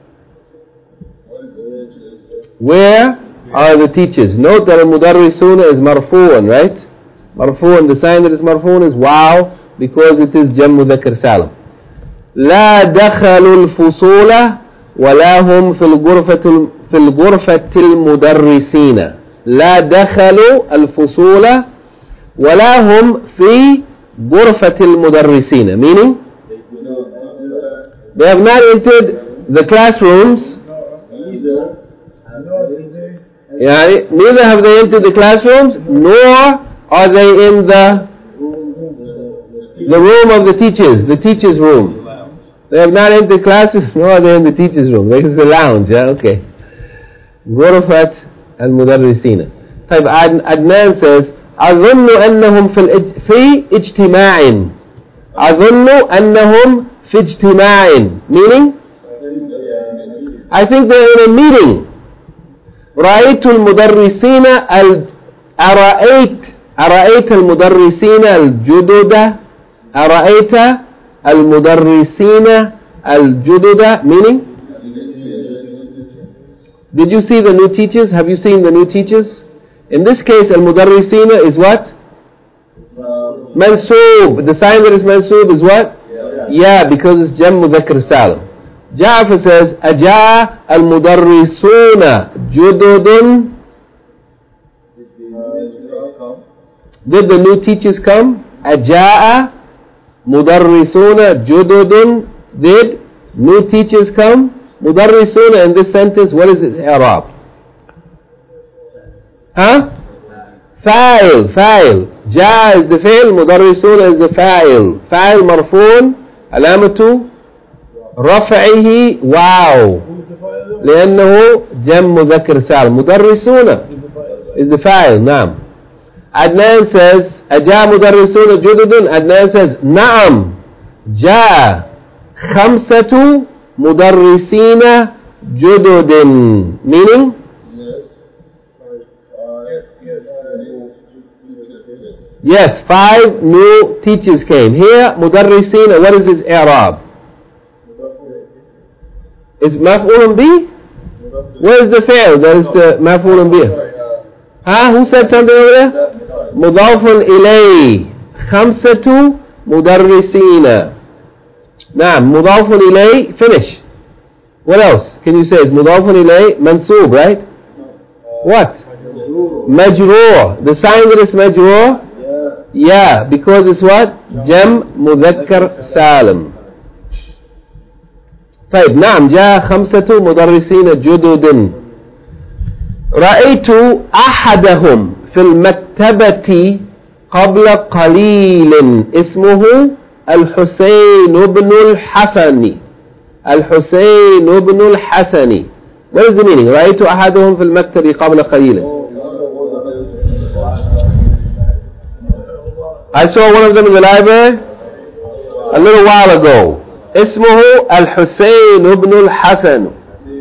Where are the teachers? Note that al-mudarrisuna is marfu'un, right? Marfu'un, the sign that is marfu'un is wow, because it is jam mudhakkar salam. لا دخلوا الفصول ولا هم في الغرفة المدرسين. لا دخلوا الفصول ولا هم في غرفة المدرسين. Meaning, they have not entered the classrooms. Neither have they entered the classrooms, nor are they in the room of the teachers' room. They have not entered classes, nor are they in the teachers' room. This is the lounge, yeah? Okay. غرفة المدرسين. طيب, عدنان says, أظن أنهم في اجتماع. أظن أنهم في اجتماع. Meaning, I think they're in a meeting. رأيت المدرسين أرأيت المدرسين الجدد. أرأيت المدرسين الجدد. Meaning, did you see the new teachers? Have you seen the new teachers? In this case, al-mudarrisina is what? Mansoob. The sign that is mansoob is what? Yeah, because it's jam mudhakkar salim. Ja'afar says, أجاء المدرسون جدد. Did the new teachers come? أجاء مدرسون جدد. Did new teachers come? Mudarrisuna in this sentence, what is its i'rab? Huh? Fa'il. Ja is the fi'l, mudarrisuna is the fa'il. Fa'il marfoon, alamatu raf'ihi واو, لأنه جم مذكر سالم. مدرسون is the fa'il. نعم. Adnan says, أجا مدرسون جدد. Adnan says, نعم, جاء 5 مدرسين جدد. Meaning, yes, 5 new teachers came. Here, مدرسين, what is his i'rab? Is maf'ulun bi? Where is the fi'l? That is the maf'ulun bi. Who said something over there? مضاف إليه. 5 مدرسين. نعم, مضاف إليه. Finish. What else can you say? It's مضاف إليه منصوب, right? What? مجرور. The sign that is مجرور? Yeah, because it's what? جم مذكر سالم. طيب, نعم, جاء 5 مدرسين جدد. رأيت أحدهم في المكتبة قبل قليل اسمه الحسين بن الحسن. الحسين بن الحسن. What is the meaning? رأيت أحدهم في المكتب قبل قليل. I saw one of them in the library a little while ago. اسمه الحسين بن الحسن.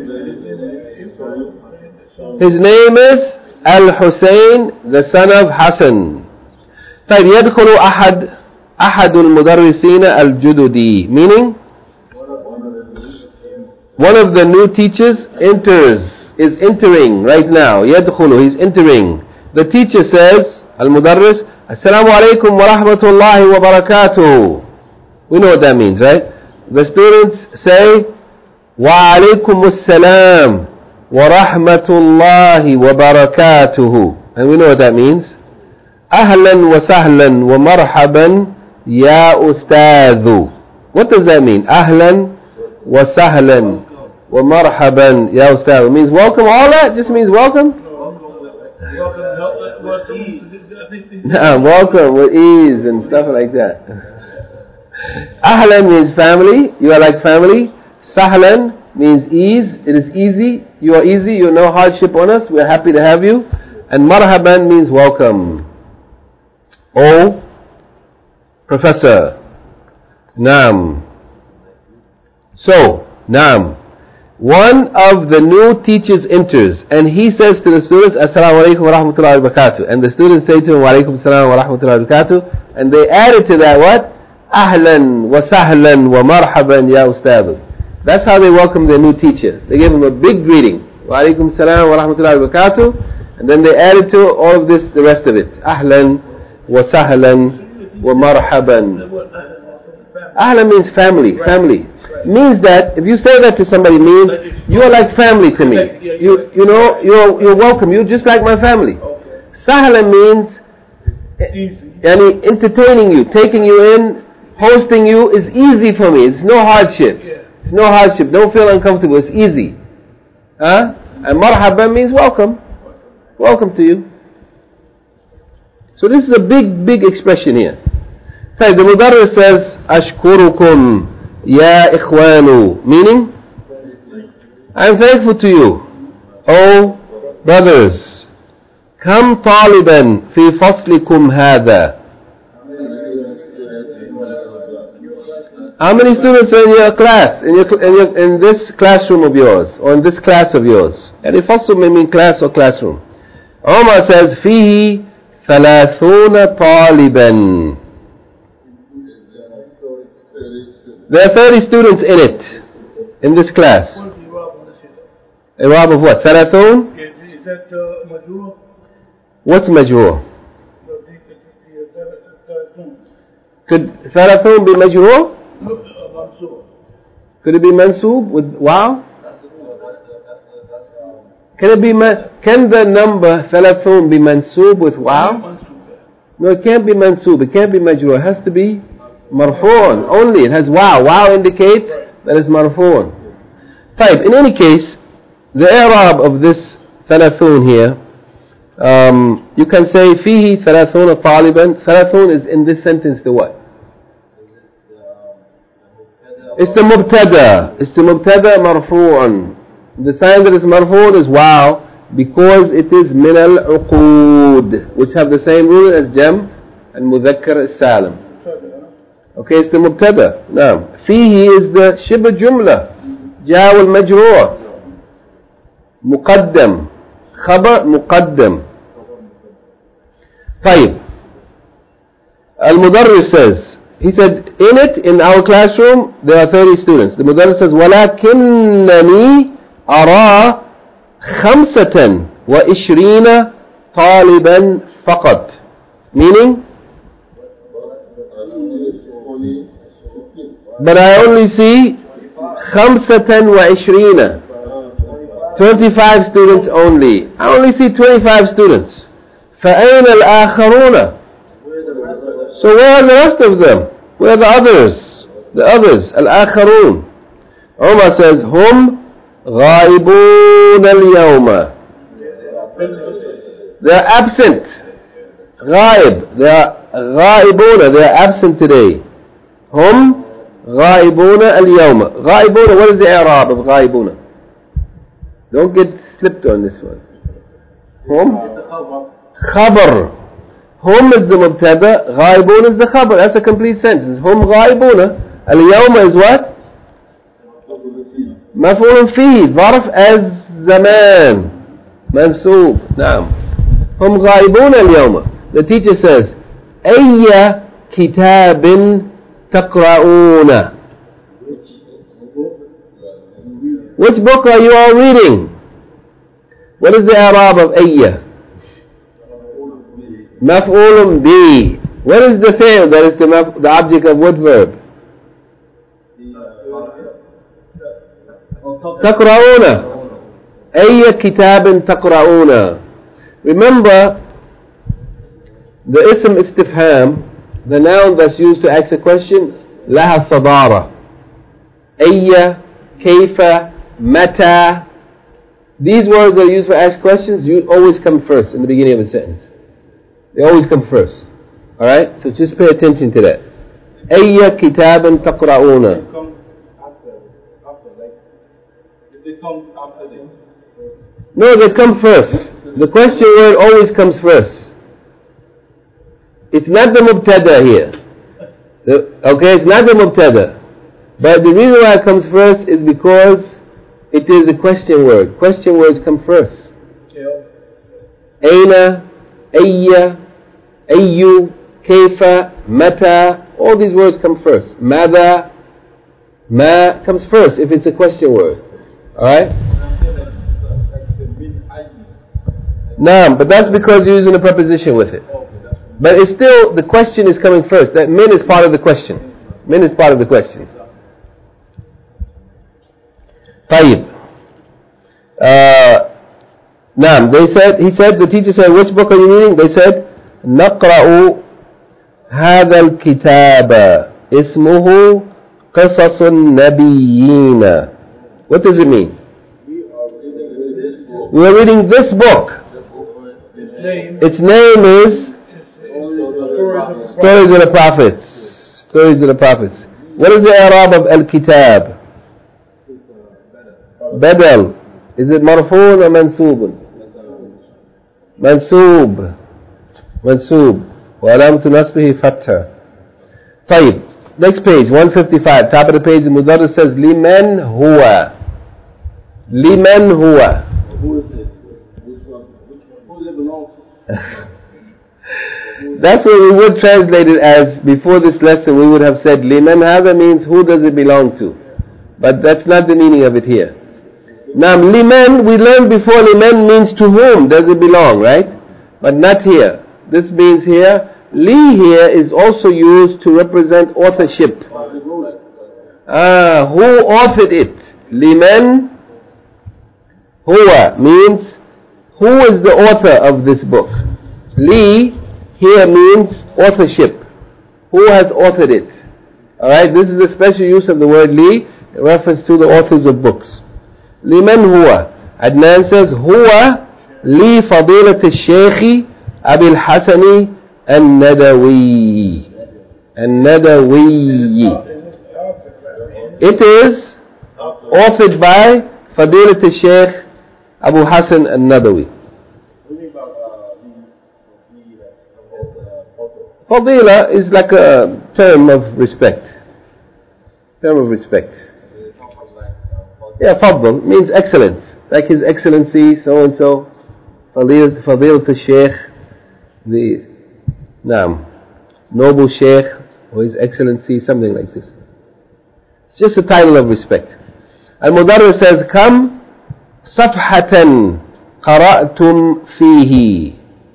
His name is Al-Hussein, the son of Hassan. طيب يدخل أحد المدرسين الجدد, meaning one of the new teachers is entering right now. يدخل, he's entering. The teacher says, المدرس, Assalamu alaikum wa rahmatullahi wa barakatuh. We know what that means, right? The students say, wa alaikum assalam wa rahmatullahi wa barakatuhu. And we know what that means. Ahlan wa sahlan wa marhaban ya ustadhu. What does that mean? Ahlan wa sahlan wa marhaban ya ustadhu. It means welcome. All that just means welcome. Welcome with ease and stuff like that. Ahlan means family. You are like family. Sahlan means ease. It is easy. You are easy. You have no hardship on us. We are happy to have you. And marhaban means welcome. Oh, Professor. Naam. So, Naam. One of the new teachers enters and he says to the students, Assalamu alaikum wa rahmatullahi wa barakatuh. And the students say to him, Wa alaikum assalam wa rahmatullahi wa barakatuh. And they added to that what? Ahlan wa sahlan wa marhaban ya ustadhu. That's how they welcome their new teacher. They gave him a big greeting. Wa alaikum assalam wa rahmatullahi wa barakatuh. And then they added to all of this, the rest of it. Ahlan wa sahlan wa marhaban. Ahlan means family, family. Means that if you say that to somebody, means you are like family to me. You know you're welcome. You're just like my family. Sahla means entertaining you, taking you in, hosting you is easy for me. It's no hardship. It's no hardship. Don't feel uncomfortable. It's easy. And marhaban means welcome. Welcome to you. So this is a big expression here. So the Mudarris says, Ashkurukum Ya ikhwanu, meaning I am thankful to you, oh brothers. Kam taliban fi faslikum hadha. How many students are in your class, in this classroom of yours, or in this class of yours? And fasl may mean class or classroom. Umar says, Fihi 30 taliban. There are 30 students in it, in this class. Irab of what? 30?
Is that majrur?
What's majrur? Could 30 be majrur? Could it be mansoob with wow? Can the number 30 be mansoob with wow? No, it can't be mansoob. It can't be majrur. It has to be marfu'un only. It has wow. Wow indicates that it's marfu'un. Type. In any case, the i'rab of this 30 here, you can say fihi 30 taliban. 30 is in this sentence the what? It's the mubtada. It's the mubtada marfu'un. The sign that is marfu'un is wow, because it is min al-uqud, which have the same rule as jam and mudhakkar as-salim. Okay, it's the mubtada. Now, fihi is the shibh jumla. Jaa wal majrur. Muqaddam. Khabar muqaddam. طيب. Al-Mudarris says, he said, in our classroom, there are 30 students. The Mudarris says, وَلَكِنَّنِي أَرَى 25 طالبا فقط. Meaning, but I only see 25 students only. I only see 25 students. فأين الآخرون? So where are the rest of them? Where are the others? The others, الآخرون. Umar says, هم غائبون اليوم. They are absent. غائب. They are غائبون. They are absent today. هم غائبون اليوم. غائبون, what is the i'rab of غائبون? The Don't get slipped on this one. Hum?
It's a khabar.
Khabar. Hum is the mubtada, ghaibun is the khabar. That's a complete sentence. Hum ghaibuna. Al-yawma is what? مفعول فيه ظرف الزمان منسوب. نعم. هم غائبون اليوم. The teacher says أي كتاب تقرؤون. Which book are you all reading? What is the i'rab of أي? مفعول به. What is the fi'l that is the object of what verb? تقرؤون. أي كتاب تقرؤون. Remember the ism istifham, the noun that's used to ask a question, لها صدارة. أي, كيف, متى. These words that are used for ask questions, you always come first in the beginning of a sentence. They always come first. Alright? So just pay attention to that. أي كتاب تقرؤون.
They come after them.
No, they come first. The question word always comes first. It's not the mubtada here. Okay, it's not the mubtada. But the reason why it comes first is because it is a question word. Question words come first. Aina, ayya, ayyu, kayfa, mata. All these words come first. Mada, ma comes first if it's a question word. Alright? Naam, but that's because you're using a preposition with it. But it's still, the question is coming first. That min is part of the question. Min is part of the question. طيب. Naam, the teacher said, which book are you reading? They said, نقرأ هذا الكتاب اسمه قصص النبيين. What does it mean? We are reading this book. Its name is Stories of the Prophets. Stories of the Prophets. What is the i'rab of al-kitab? Badal. Is it marfoon or mansoob? Mansoob. Mansoob. وعلامة نصبه فتحة. طيب. Next page, 155. Top of the page, the Mudarris says, لمن هو. لمن هو.
Who is it? Which one? Who does it belong to?
That's what we would translate it as. Before this lesson we would have said liman hada means who does it belong to, but that's not the meaning of it here. Now liman, we learned before, liman means to whom does it belong, right? But not here. This means here, li here is also used to represent authorship. Who authored it? Liman huwa means who is the author of this book. Li here means authorship. Who has authored it? Alright, this is a special use of the word li in reference to the authors of books. Liman huwa. Adnan says, huwa li fadilat al-Shaykh Abil Hasani al-Nadawi. Al-Nadawi. It is authored by Fadilat al-Shaykh Abu Hassan al-Nadawi. Fadila is like a term of respect. Term of respect. Yeah, Fadl means excellence. Like His Excellency, so and so. Fadilat al-Shaykh, the noble Shaykh, or His Excellency, something like this. It's just a title of respect. Al-Mudarris says, come صفحة قرأتم فيه.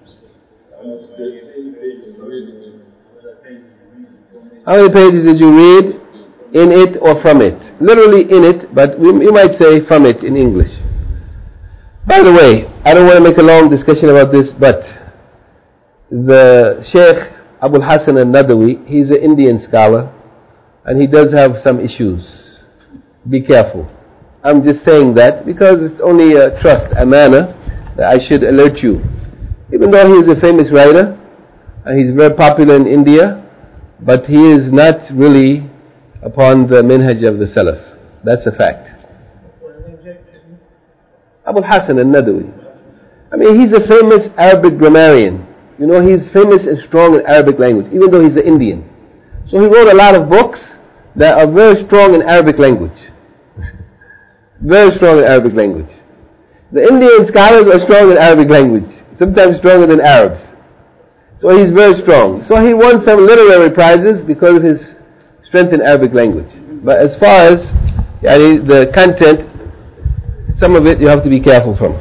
How many pages did you read in it or from it? Literally in it, but you might say from it in English. By the way, I don't want to make a long discussion about this, but the Sheikh Abu Hassan al-Nadawi, he's an Indian scholar, and he does have some issues. Be careful. I'm just saying that because it's only a trust, a manner that I should alert you. Even though he is a famous writer and he's very popular in India, but he is not really upon the minhaj of the Salaf. That's a fact. Abu al-Hasan al-Nadawi. I mean, he's a famous Arabic grammarian. You know, he's famous and strong in Arabic language, even though he's an Indian. So he wrote a lot of books that are very strong in Arabic language. Very strong in Arabic language. The Indian scholars are strong in Arabic language, sometimes stronger than Arabs. So he's very strong. So he won some literary prizes because of his strength in Arabic language. But as far as the content, some of it you have to be careful from.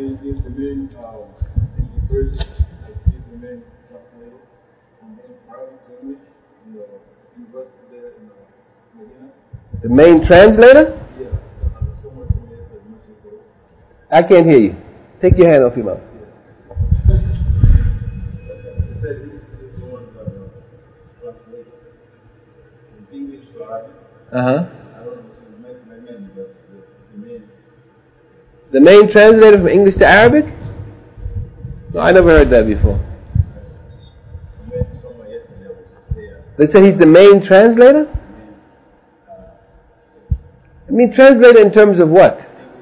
The main translator? I can't hear you. Take your hand off your mouth. The main translator from English to Arabic? No, I never heard that before. They said he's the main translator? I mean, translator in terms of what?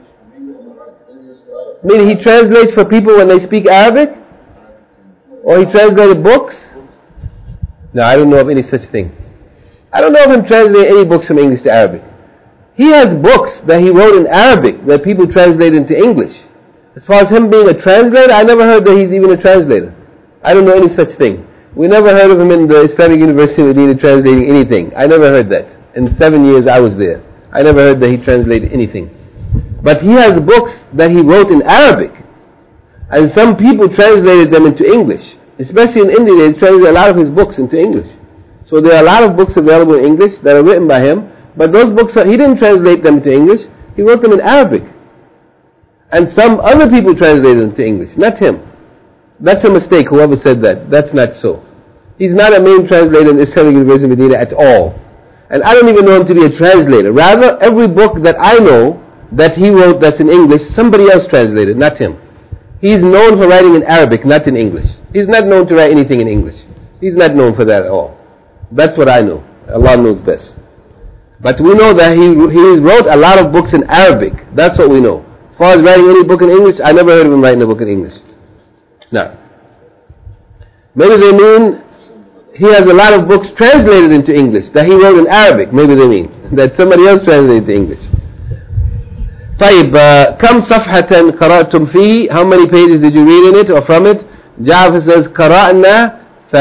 I mean, he translates for people when they speak Arabic? Or he translated books? No, I don't know of any such thing. I don't know of him translating any books from English to Arabic. He has books that he wrote in Arabic that people translate into English. As far as him being a translator, I never heard that he's even a translator. I don't know any such thing. We never heard of him in the Islamic University of Medina translating anything. I never heard that. In 7 years I was there, I never heard that he translated anything. But he has books that he wrote in Arabic. And some people translated them into English. Especially in India, they translated a lot of his books into English. So there are a lot of books available in English that are written by him. But those books, he didn't translate them into English. He wrote them in Arabic. And some other people translated them into English, not him. That's a mistake, whoever said that. That's not so. He's not a main translator in Islamic University of Medina at all. And I don't even know him to be a translator. Rather, every book that I know that he wrote that's in English, somebody else translated, not him. He's known for writing in Arabic, not in English. He's not known to write anything in English. He's not known for that at all. That's what I know. Allah knows best. But we know that he wrote a lot of books in Arabic. That's what we know. As far as writing any book in English, I never heard of him writing a book in English. No. Maybe they mean he has a lot of books translated into English that he wrote in Arabic. Maybe they mean that somebody else translated to English. طيب, كم صفحة قرأتم فيه? How many pages did you read in it or from it? Ja'far says قرأنا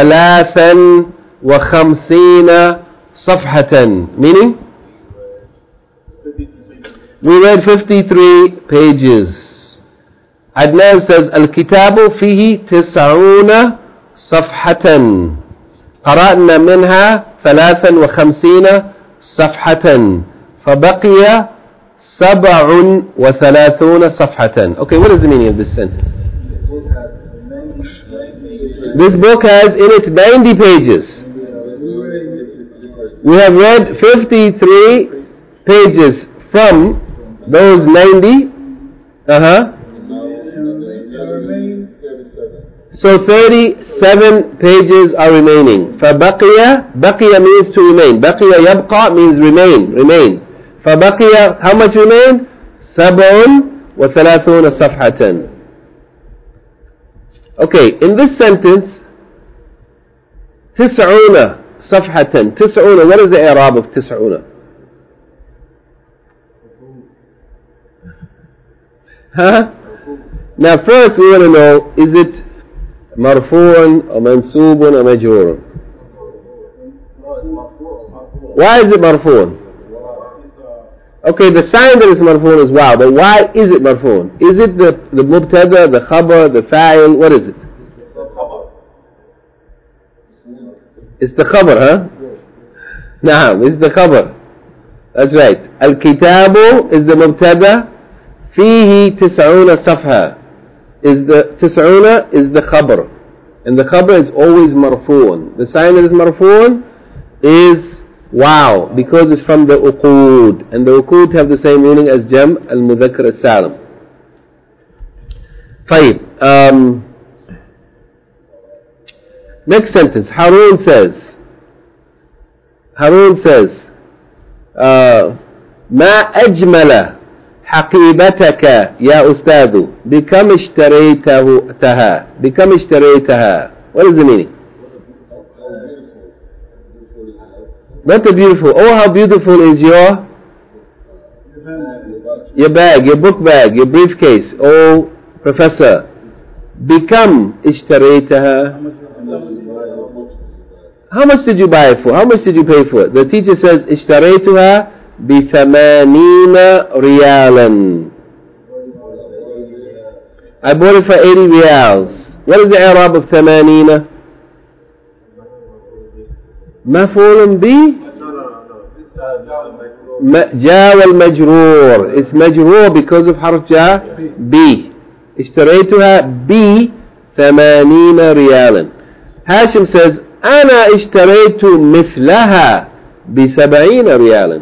53 صفحة. Meaning? We read 53 pages. Adnan says الكتاب فيه 90 صفحة. قرأنا منها 53 صفحة فبقي 37 صفحة. Okay, what is the meaning of this sentence? This book has in it 90 pages. We have read 53 pages from those 90. So 37 pages are remaining. فبقي, بقي means to remain. بقي يبقى means remain. فبقي, how much remain? 37 صفحة. Okay, in this sentence 90 صفحة. 90, what is the i'rab of 90? Now first we want to know, is it مرفوع أو منصوب أو مجرور? Why is it مرفوع? Okay, the sign that is marfoon is wow, but why is it marfoon? Is it the mubtada, the khabar, the fa'il? What is it? It's the khabar, huh? Naam, it's the khabar. That's right. Al-kitabu is the mubtada. Fihi 90 safha. Is the 90 is the khabar. And the khabar is always marfoon. The sign that is marfoon is wow, because it's from the uqood, and the uqood have the same meaning as jam al-mudhakkar al-salim. طيب, next sentence. Harun says ما أجمل حقيبتك يا أستاذ بكم اشتريتها بكم اشتريتها. What is the meaning? Not beautiful. Oh, how beautiful is your bag, your book bag, your briefcase. Oh, professor. بكم اشتريتها. How much did you buy it for? How much did you pay for it? The teacher says اشتريتها ب80 ريالا. I bought it for 80 riyals. What is the i'rab of 80? مفعول به جاء والمجرور. It's مجرور because of حرف جاء ب. اشتريتها ب80 ريالا. Hashim says أنا اشتريت مثلها ب70 ريالا.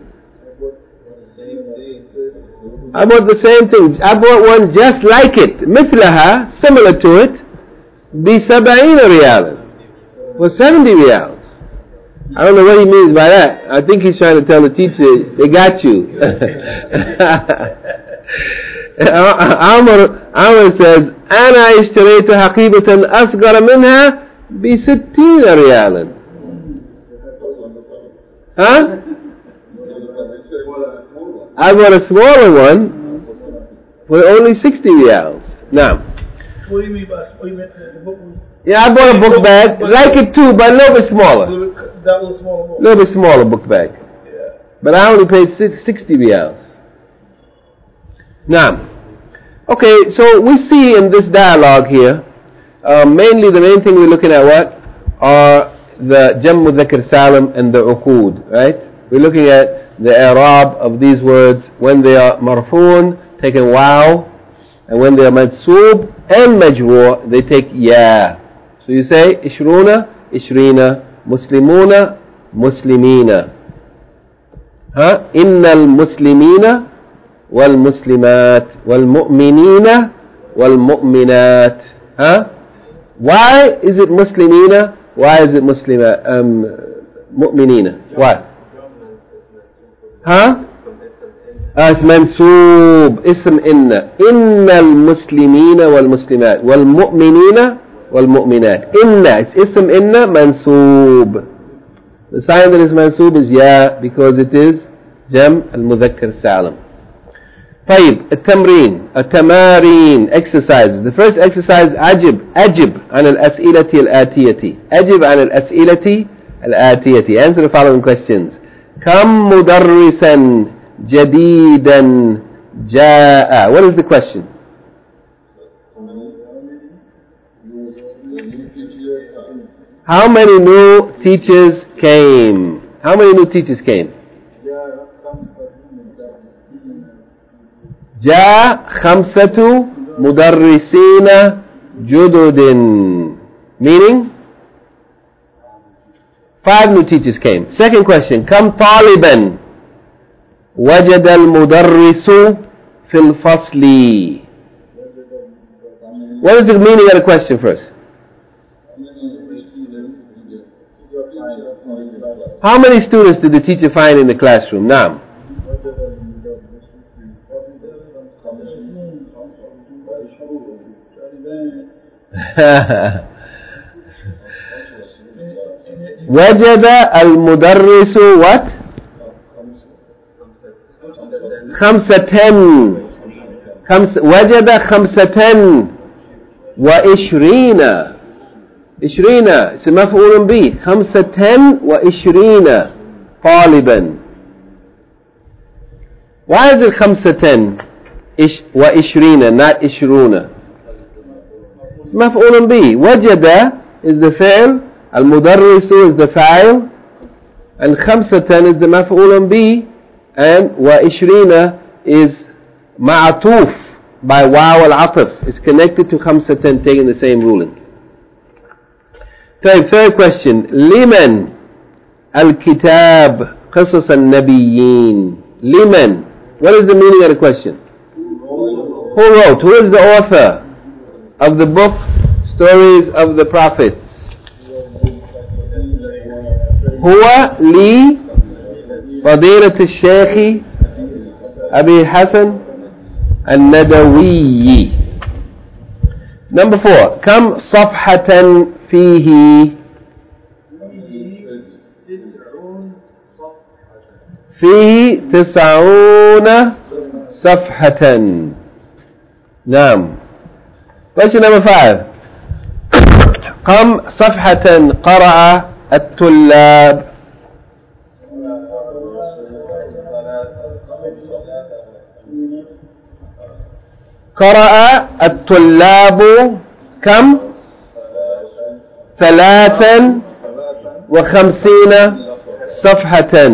I bought the same thing. I bought one just like it, مثلها, similar to it, ب70 ريالا, for 70 riyals. I don't know what he means by that. I think he's trying to tell the teacher, they got you. Amr says, أنا اشتريت حقيبة أصغر منها ب60 ريالا. Huh? I bought a smaller one for only 60 riyals. Now.
What do you mean by the book?
Yeah, I bought a book bag, like it too, but a little bit smaller.
That was smaller.
A little bit smaller book bag.
Yeah.
But I only paid 60 riyals. Now, okay, so we see in this dialogue here, mainly the main thing we're looking at what? Are the Jam Mudhakkar Salim and the Uqood, right? We're looking at the i'rab of these words when they are marfoon, taking wow, and when they are mansoob and majroor, they take ya. So you say ishruna, ishrina, muslimuna, muslimina. Innal muslimina wal muslimat wal mu'minina wal mu'minat. Why is it muslimina? Why is it mu'minina? Why? It's mansoob. Ism inna. Inna al-muslimina wal-muslimat. Wal-mu'minina wal-mu'minat. Inna. It's ism inna mansoob. The sign that is mansoob is ya because it is jam al-mudhakkar salim. طيب التمرين التمارين exercises. The first exercise أجب عن الأسئلة الآتية. أجب عن الأسئلة الآتية. Answer the following questions. كم مدرسا جديدا جاء. What is the question? How many new teachers came? How many new teachers came? جاء 5 مدرسين جدد. Meaning 5 new teachers came. Second question. كم طالبا وجد المدرس في الفصل. What is the meaning of the question first? How many students did the teacher find in the classroom? Naam. وجد المدرس what? 5. وجد 25 20 اسم مفعول به 25 طالبا. Why is it 25 20 not 20? اسم مفعول به. وجد is the فعل, المدرس is the فاعل, and 5 is the مفعول به, and 20 is معطوف by واو العطف. It's connected to 5 taking the same ruling. Third question. لمن الكتاب قصص النبيين. لمن. What is the meaning of the question? Who wrote? Who is the author of the book Stories of the Prophets? هو لي فضيلة الشيخ أبي حسن الندوي. Number 4. كم صفحة فيه؟ فيه 90 صفحة. نعم. Question number 5. كم صفحة قرأ الطلاب؟ قرأ الطلاب كم؟ 53 صفحة.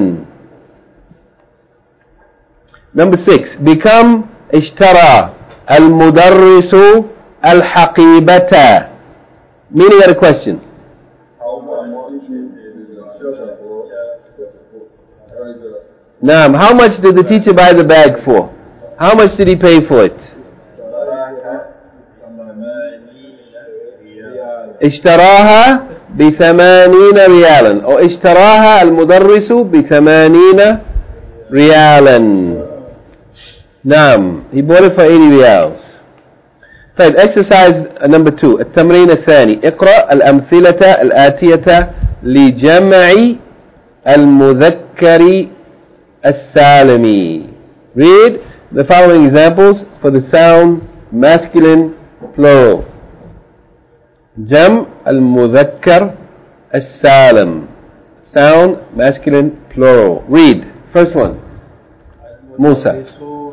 Number 6. بكم اشترى المدرس الحقيبة؟ Meaning of the question. Naam, how much did the teacher buy the bag for? How much did he pay for it? اشتراها ب80 ريالا أو اشتراها المدرس ب80 ريالا. نعم, he bought it for 80 ريالز. طيب, exercise number 2. التمرين الثاني. اقرأ الأمثلة الآتية لجمع المذكر السالم. Read the following examples for the sound masculine plural. جمع المذكر السالم. Sound masculine plural. Read. First one. موسى.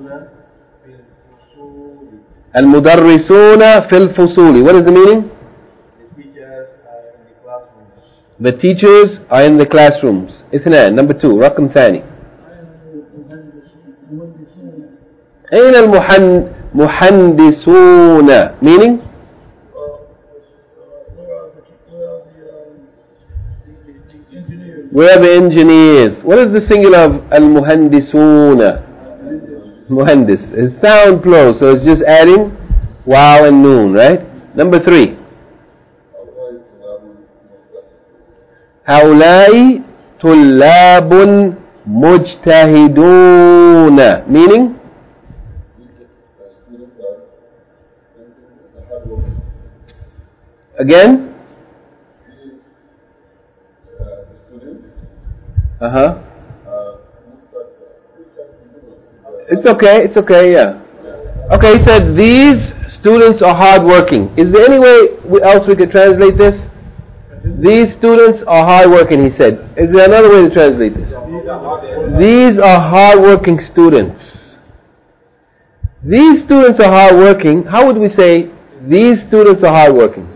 المدرسون في الفصول. What is the meaning? The teachers are in the classrooms. اثنان. Number 2. رقم ثاني. أين المهندسون? Meaning? Where are the engineers? What is the singular of al-muhandisuna? Muhandis. It's sound plural, so it's just adding wow and noon, right? Number 3. هؤلاء طلاب مجتهدون. Meaning? Again? It's okay, yeah. Okay, he said these students are hardworking. Is there any way else we could translate this? These students are hardworking, he said. Is there another way to translate this? These are hardworking students. These students are hardworking. How would we say these students are hardworking?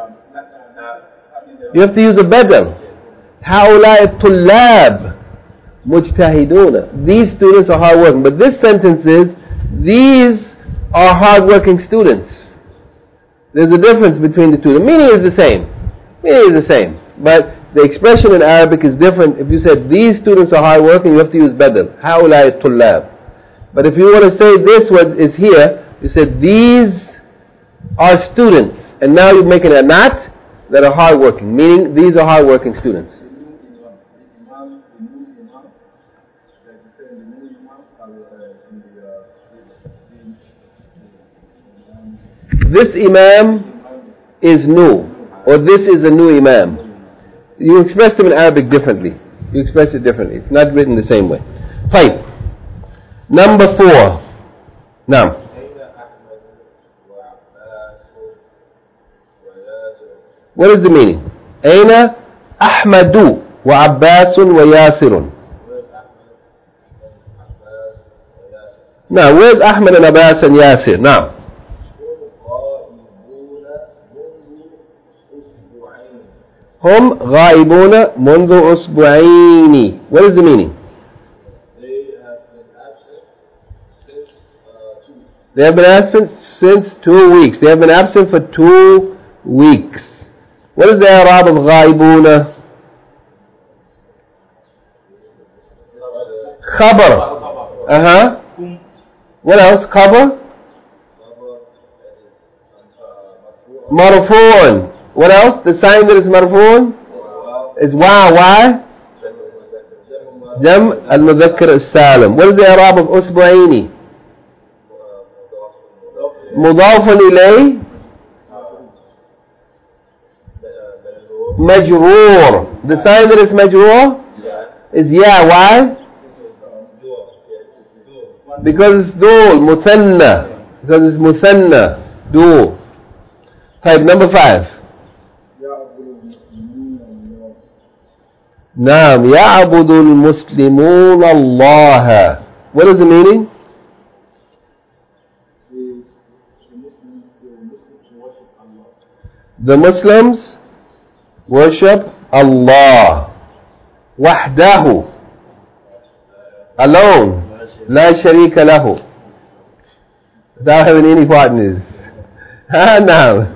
You have to use a badal. هؤلاء الطلاب مجتهدون. These students are hardworking. But this sentence is these are hardworking students. There's a difference between the two. The meaning is the same. But the expression in Arabic is different. If you said these students are hardworking, you have to use badal. هؤلاء الطلاب. But if you want to say this what is here, you said these are students. And now you're making a not that are hardworking. Meaning these are hardworking students. This imam is new, or this is a new imam. You express them in Arabic differently. You express it differently. It's not written the same way. Fine. Number 4. Now. What is the meaning? أين أحمد وعباس وياسر. Now, where's Ahmad and Abbas and Yasir? Now. هم غائبون منذ أسبوعين. What is the meaning? They have been absent since 2 weeks. They have been absent for 2 weeks. What is the i'rab of غائبون? خبر. What else? خبر. مرفوع. What else? The sign that is marfu'un is wow. Why? جمع المذكر السالم. What is the إعراب of أسبوعين؟ مضاف إليه مجرور. The sign that is مجرور is yeah. Why? Because it's دول مثنى. Because it's مثنى دول. طيب number 5. نعم يعبد المسلمون الله. What is the meaning? The Muslims worship Allah وحده alone لا شريك له without having any partners. نعم.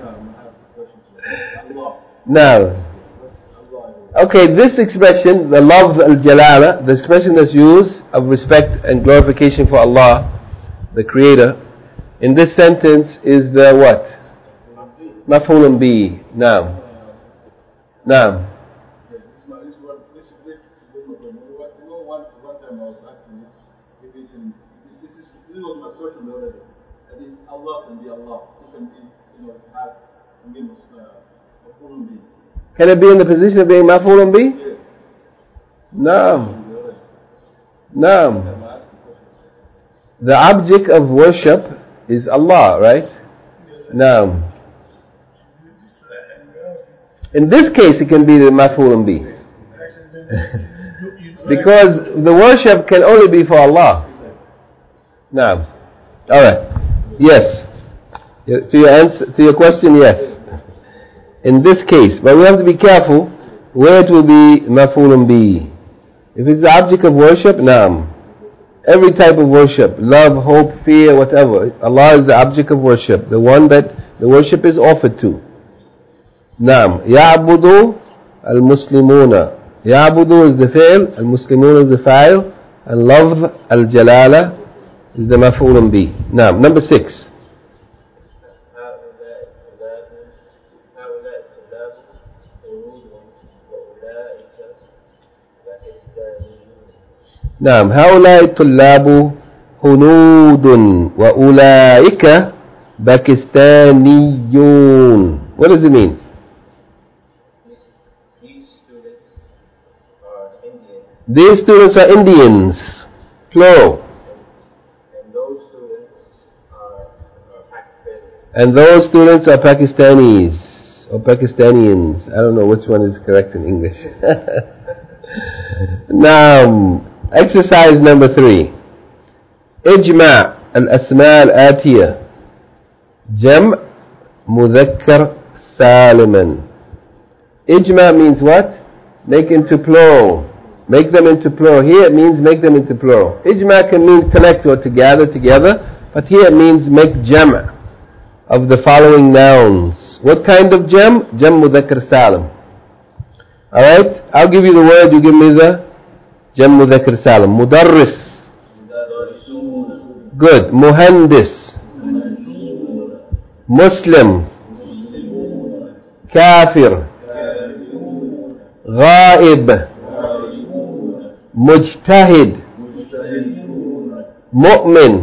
Now, okay, this expression, the love al-jalala, the expression that's used of respect and glorification for Allah, the Creator, in this sentence is the what? Maf'ulun bi. Naam. Naam.
Allah can be Allah. It can be, have, can be
Can it be in the position of being maf'ulun bi? No. No. The object of worship is Allah, right? No. In this case, it can be the maf'ulun bi. Because the worship can only be for Allah. No. Alright. Yes. To your question, yes. In this case, but we have to be careful where it will be maf'ulun bi. If it's the object of worship, naam. Every type of worship, love, hope, fear, whatever, Allah is the object of worship, the one that the worship is offered to. Naam. Ya'budu al-muslimuna. Ya'budu is the fi'l, al-muslimuna is the fa'il, and love al-jalala is the maf'ulun bi. Naam. Number 6. نعم هؤلاء الطلاب هنود وأولئك باكستانيون. What does it mean? These students are Indians, plural. And those students are Pakistanis or Pakistanians. I don't know which one is correct in English. Now, exercise number 3. اجمع الأسماء الآتية جمع مذكر سالما. اجمع means what? Make into plural. Make them into plural. Here it means make them into plural. Ijma can mean collect or to gather together, but here it means make jam' of the following nouns. What kind of jam'? Jam' mudhakkar salim. Alright? I'll give you the word, you give me the jam' mudhakkar salim. Mudarris. Good. Muhandis. Muslim. Kafir. Ghaib. Mujtahid. Mu'min.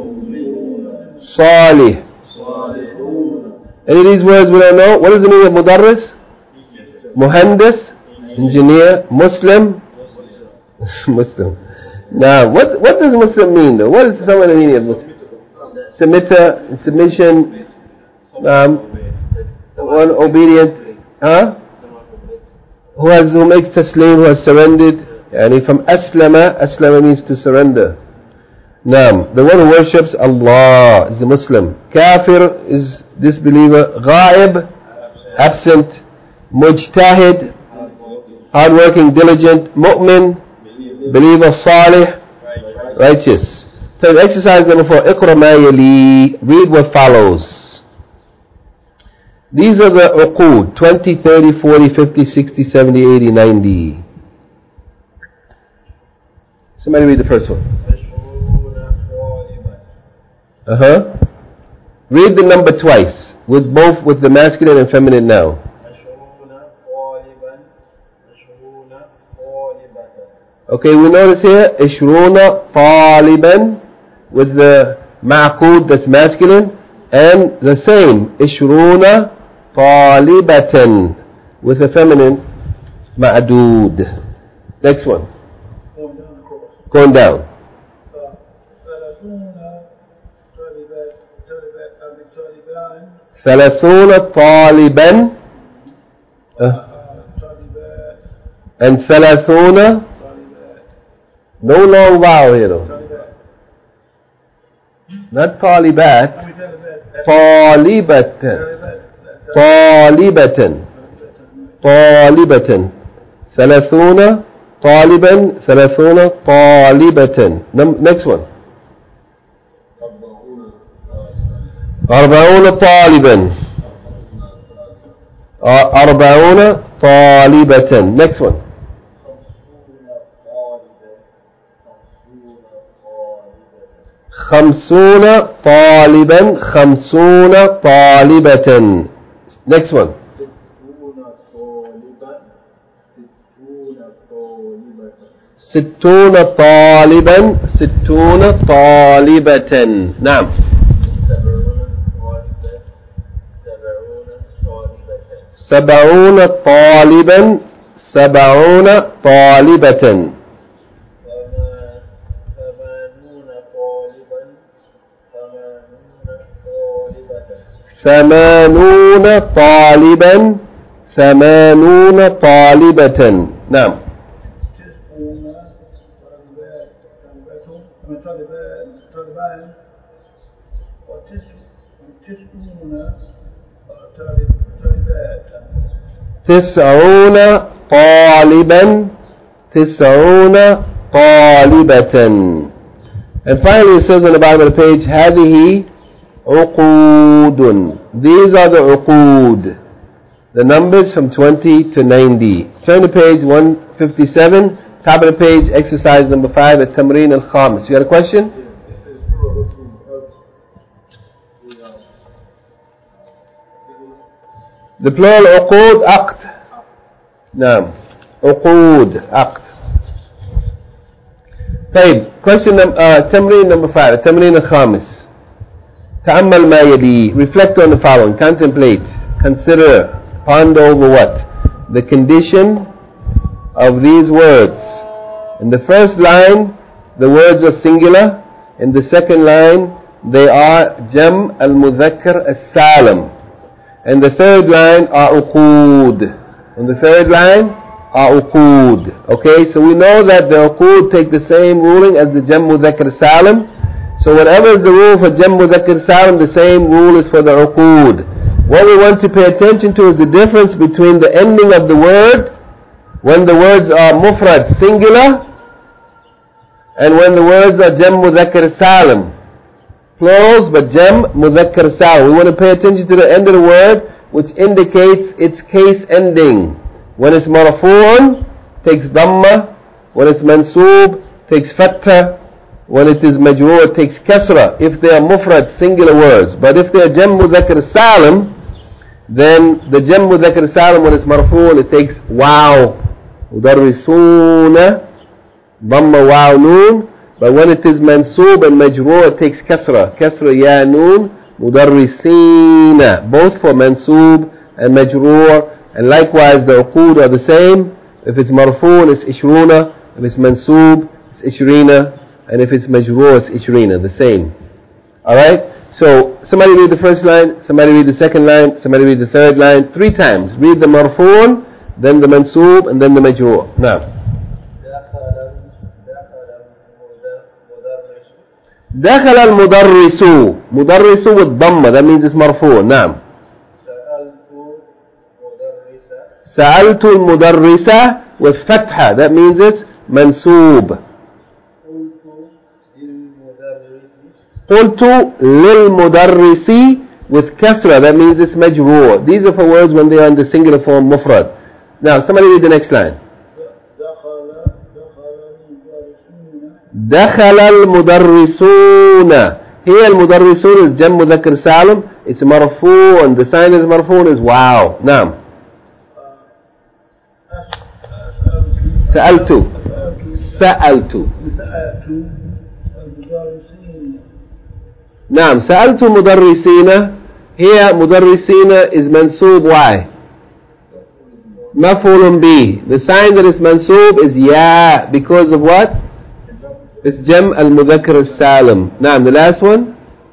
Salih. Any of these words we don't know? What is the meaning of mudarris? Muhandis, engineer. Muslim. Muslim. Now, what does Muslim mean though? What is some of the meaning of Muslim? Submitter, submission, one obedient, who makes taslim, who has surrendered. And from aslama means to surrender. Naam, the one who worships Allah is a Muslim. Kafir is disbeliever. Ghaib, absent. Mujtahid, hardworking, diligent. Mu'min, believer. Salih, righteous. So exercise number 4. Iqra ma yali. Read what follows. These are the uqood. 20, 30, 40, 50, 60, 70, 80, 90. Somebody read the first one. Read the number twice, with the masculine and feminine noun. Okay, we notice here ishruna taliban with the ma'qud that's masculine, and the same ishruna talibatan with a feminine ma'dud. Next one.
Going down the course.
Going down. ثلاثون طالبا and ثلاثون no long vowel here though. Not طالبات طالبة طالبة طالبة ثلاثون طالبا ثلاثون طالبة. Next one. أربعون طالبا أربعون طالبة. Next one. خمسون طالبا خمسون طالبة. Next one. ستون طالبا ستون طالبة. نعم. سبعون طالبا سبعون طالبة. ثمانون طالبا ثمانون طالبة. نعم. تسعون طالبا تسعون طالبة. And finally it says on the bottom of the page هذه عقود. These are the عقود, the numbers from 20 to 90. Turn to page 157, top of the page, exercise number 5 at Tamreen al-Khamis. You got a question? The plural عقود عقد. نعم عقود عقد. طيب question تمرين number 5 التمرين الخامس. تأمل ما يلي. Reflect on the following. Contemplate, consider, ponder over what? The condition of these words. In the first line the words are singular. In the second line they are jam al-mudhakkar as-salim. And the third line are uqood. And the third line are uqood. Okay, so we know that the uqood take the same ruling as the jam mudhakkar salim. So whatever is the rule for jam mudhakkar salim, the same rule is for the uqood. What we want to pay attention to is the difference between the ending of the word when the words are mufrad singular and when the words are jam mudhakkar salim. Plurals, but jam mudhakkar salim. We want to pay attention to the end of the word, which indicates its case ending. When it's marfu'un, takes dhamma. When it's mansoob, takes fatha. When it is majroor, takes kasra. If they are mufrad, singular words. But if they are jam mudhakkar salim, then the jam mudhakkar salim, when it's marfu'un, it takes waw. Udarrisuna, dhamma waw noon. But when it is mansoob and majroor, it takes kasra. Kasra ya noon, mudarrisina. Both for mansoob and majroor. And likewise the uqood are the same. If it's marfoon, it's ishruna. If it's mansoob, it's ishrina. And if it's majroor, it's ishrina. The same. Alright? So somebody read the first line, somebody read the second line, somebody read the third line. 3 times. Read the marfoon, then the mansoob, and then the majroor. Now. دخل المدرس. مدرس والضمة, that means it's مرفوع. نعم. سألت المدرسة والفتحة, that means it's منسوب. قلت للمدرس with kasra, that means it's مجرور. These are for words when they are in the singular form mufrad. Now somebody read the next line. دخل المدرسون. Here المدرسون is جم مذكر سالم. It's مرفوع and the sign is مرفوع is wow. نعم. سألت سألت.
سألت المدرسين.
نعم سألت مدرسين. Here مدرسين is منصوب. Why? مفعول به. The sign that is منصوب is يا because of what? It's جمع المذكر السالم. نعم the last one.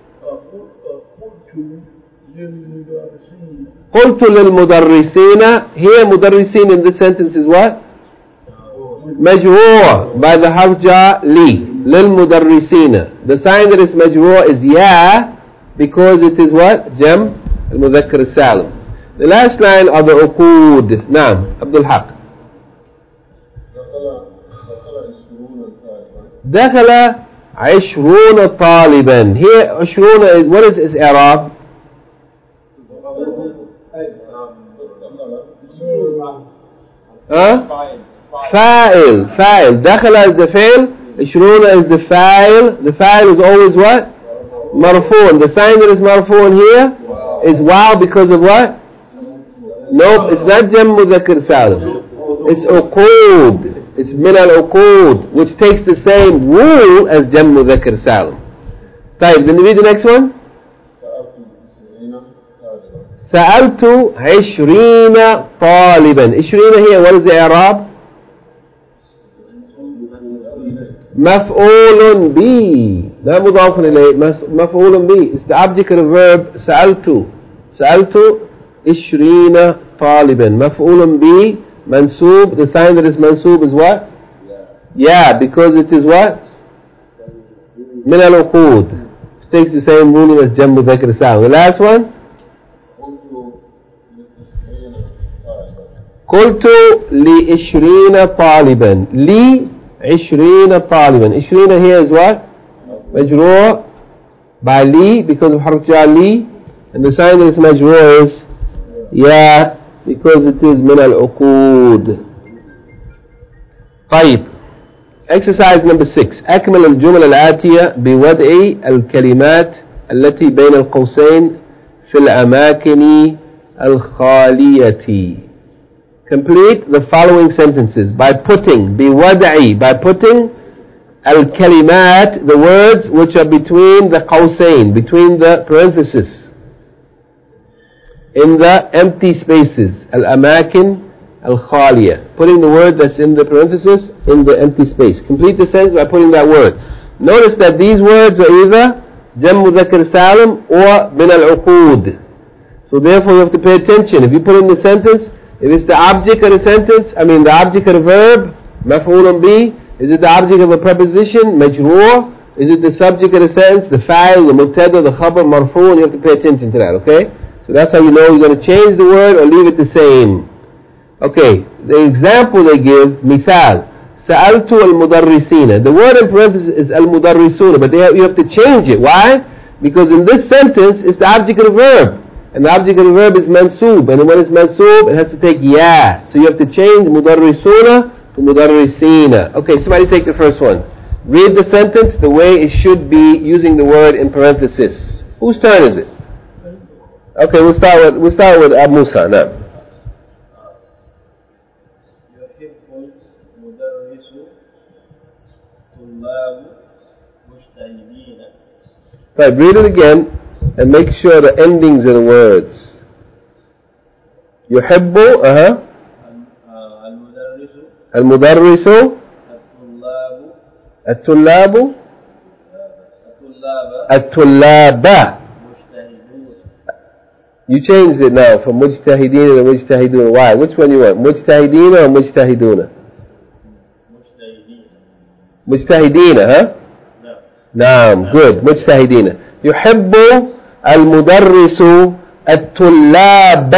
قلت للمدرسين. Here مدرسين in this sentence is what? مجرور by the حرف جاء لي. للمدرسين. The sign that is مجرور is يا because it is what? جمع المذكر السالم. The last line are the عقود. نعم عبد الحق. دخل 20 طالبا. Here 20 is, what is its إعراب? فاعل. دخل is the فعل. 20 is the فاعل. The فاعل is always what? مرفوع. The sign that is مرفوع here is wow because of what? Nope, it's not جمع مذكر سالم. It's عقود. It's من العقود, which takes the same rule as جمع مذكر سالم. طيب, then read the next one. سألت 20 طالبا. 20 here, what is the إعراب? مفعول به. لا مضاف إليه. مفعول به. It's the object of the verb سألت. سألت 20 طالبا. مفعول به منصوب. The sign that is منصوب is what? Yeah, because it is what? من العقود. It takes the same ruling as جمع مذكر سالم. The last one. قلت ل20 طالبا. لي 20 طالبا. 20 here is what? مجرور by لي because of حرف جاء لي. And the sign that is مجرور is yeah because it is من العقود. طيب, exercise number 6. أكمل الجمل الآتية بوضع الكلمات التي بين القوسين في الأماكن الخالية. Complete the following sentences by putting بوضع, by putting الكلمات, the words which are between the قوسين, between the parentheses, in the empty spaces. الأماكن الخالية, putting the word that's in the parenthesis in the empty space. Complete the sentence by putting that word. Notice that these words are either جمع مذكر سالم or من العقود. So therefore you have to pay attention. If you put in the sentence, if it's the object of the sentence, the object of the verb, مفعول به, is it the object of a preposition, مجرور? Is it the subject of the sentence, the fa'il, the mubtada, the khabar, marfu? You have to pay attention to that, okay? So that's how you know you're going to change the word or leave it the same. Okay, the example they give, مثال, سألت المدرسين. The word in parenthesis is المدرسون, but you have to change it. Why? Because in this sentence, it's the object of the verb. And the object of the verb is mansoob. And when it's mansoob, it has to take ya. So you have to change mudarrisuna to mudarrisina. Okay, somebody take the first one. Read the sentence the way it should be using the word in parenthesis. Whose turn is it? Okay, we'll start with Abu Musa now. Right, read it again and make sure the endings of the words. يحب المدرس الطلاب. You changed it now from مجتهدين to مجتهدون. Why? Which one you want? مجتهدين or مجتهدون? مجتهدين, huh? نعم, good. مجتهدين. يحب المدرس الطلاب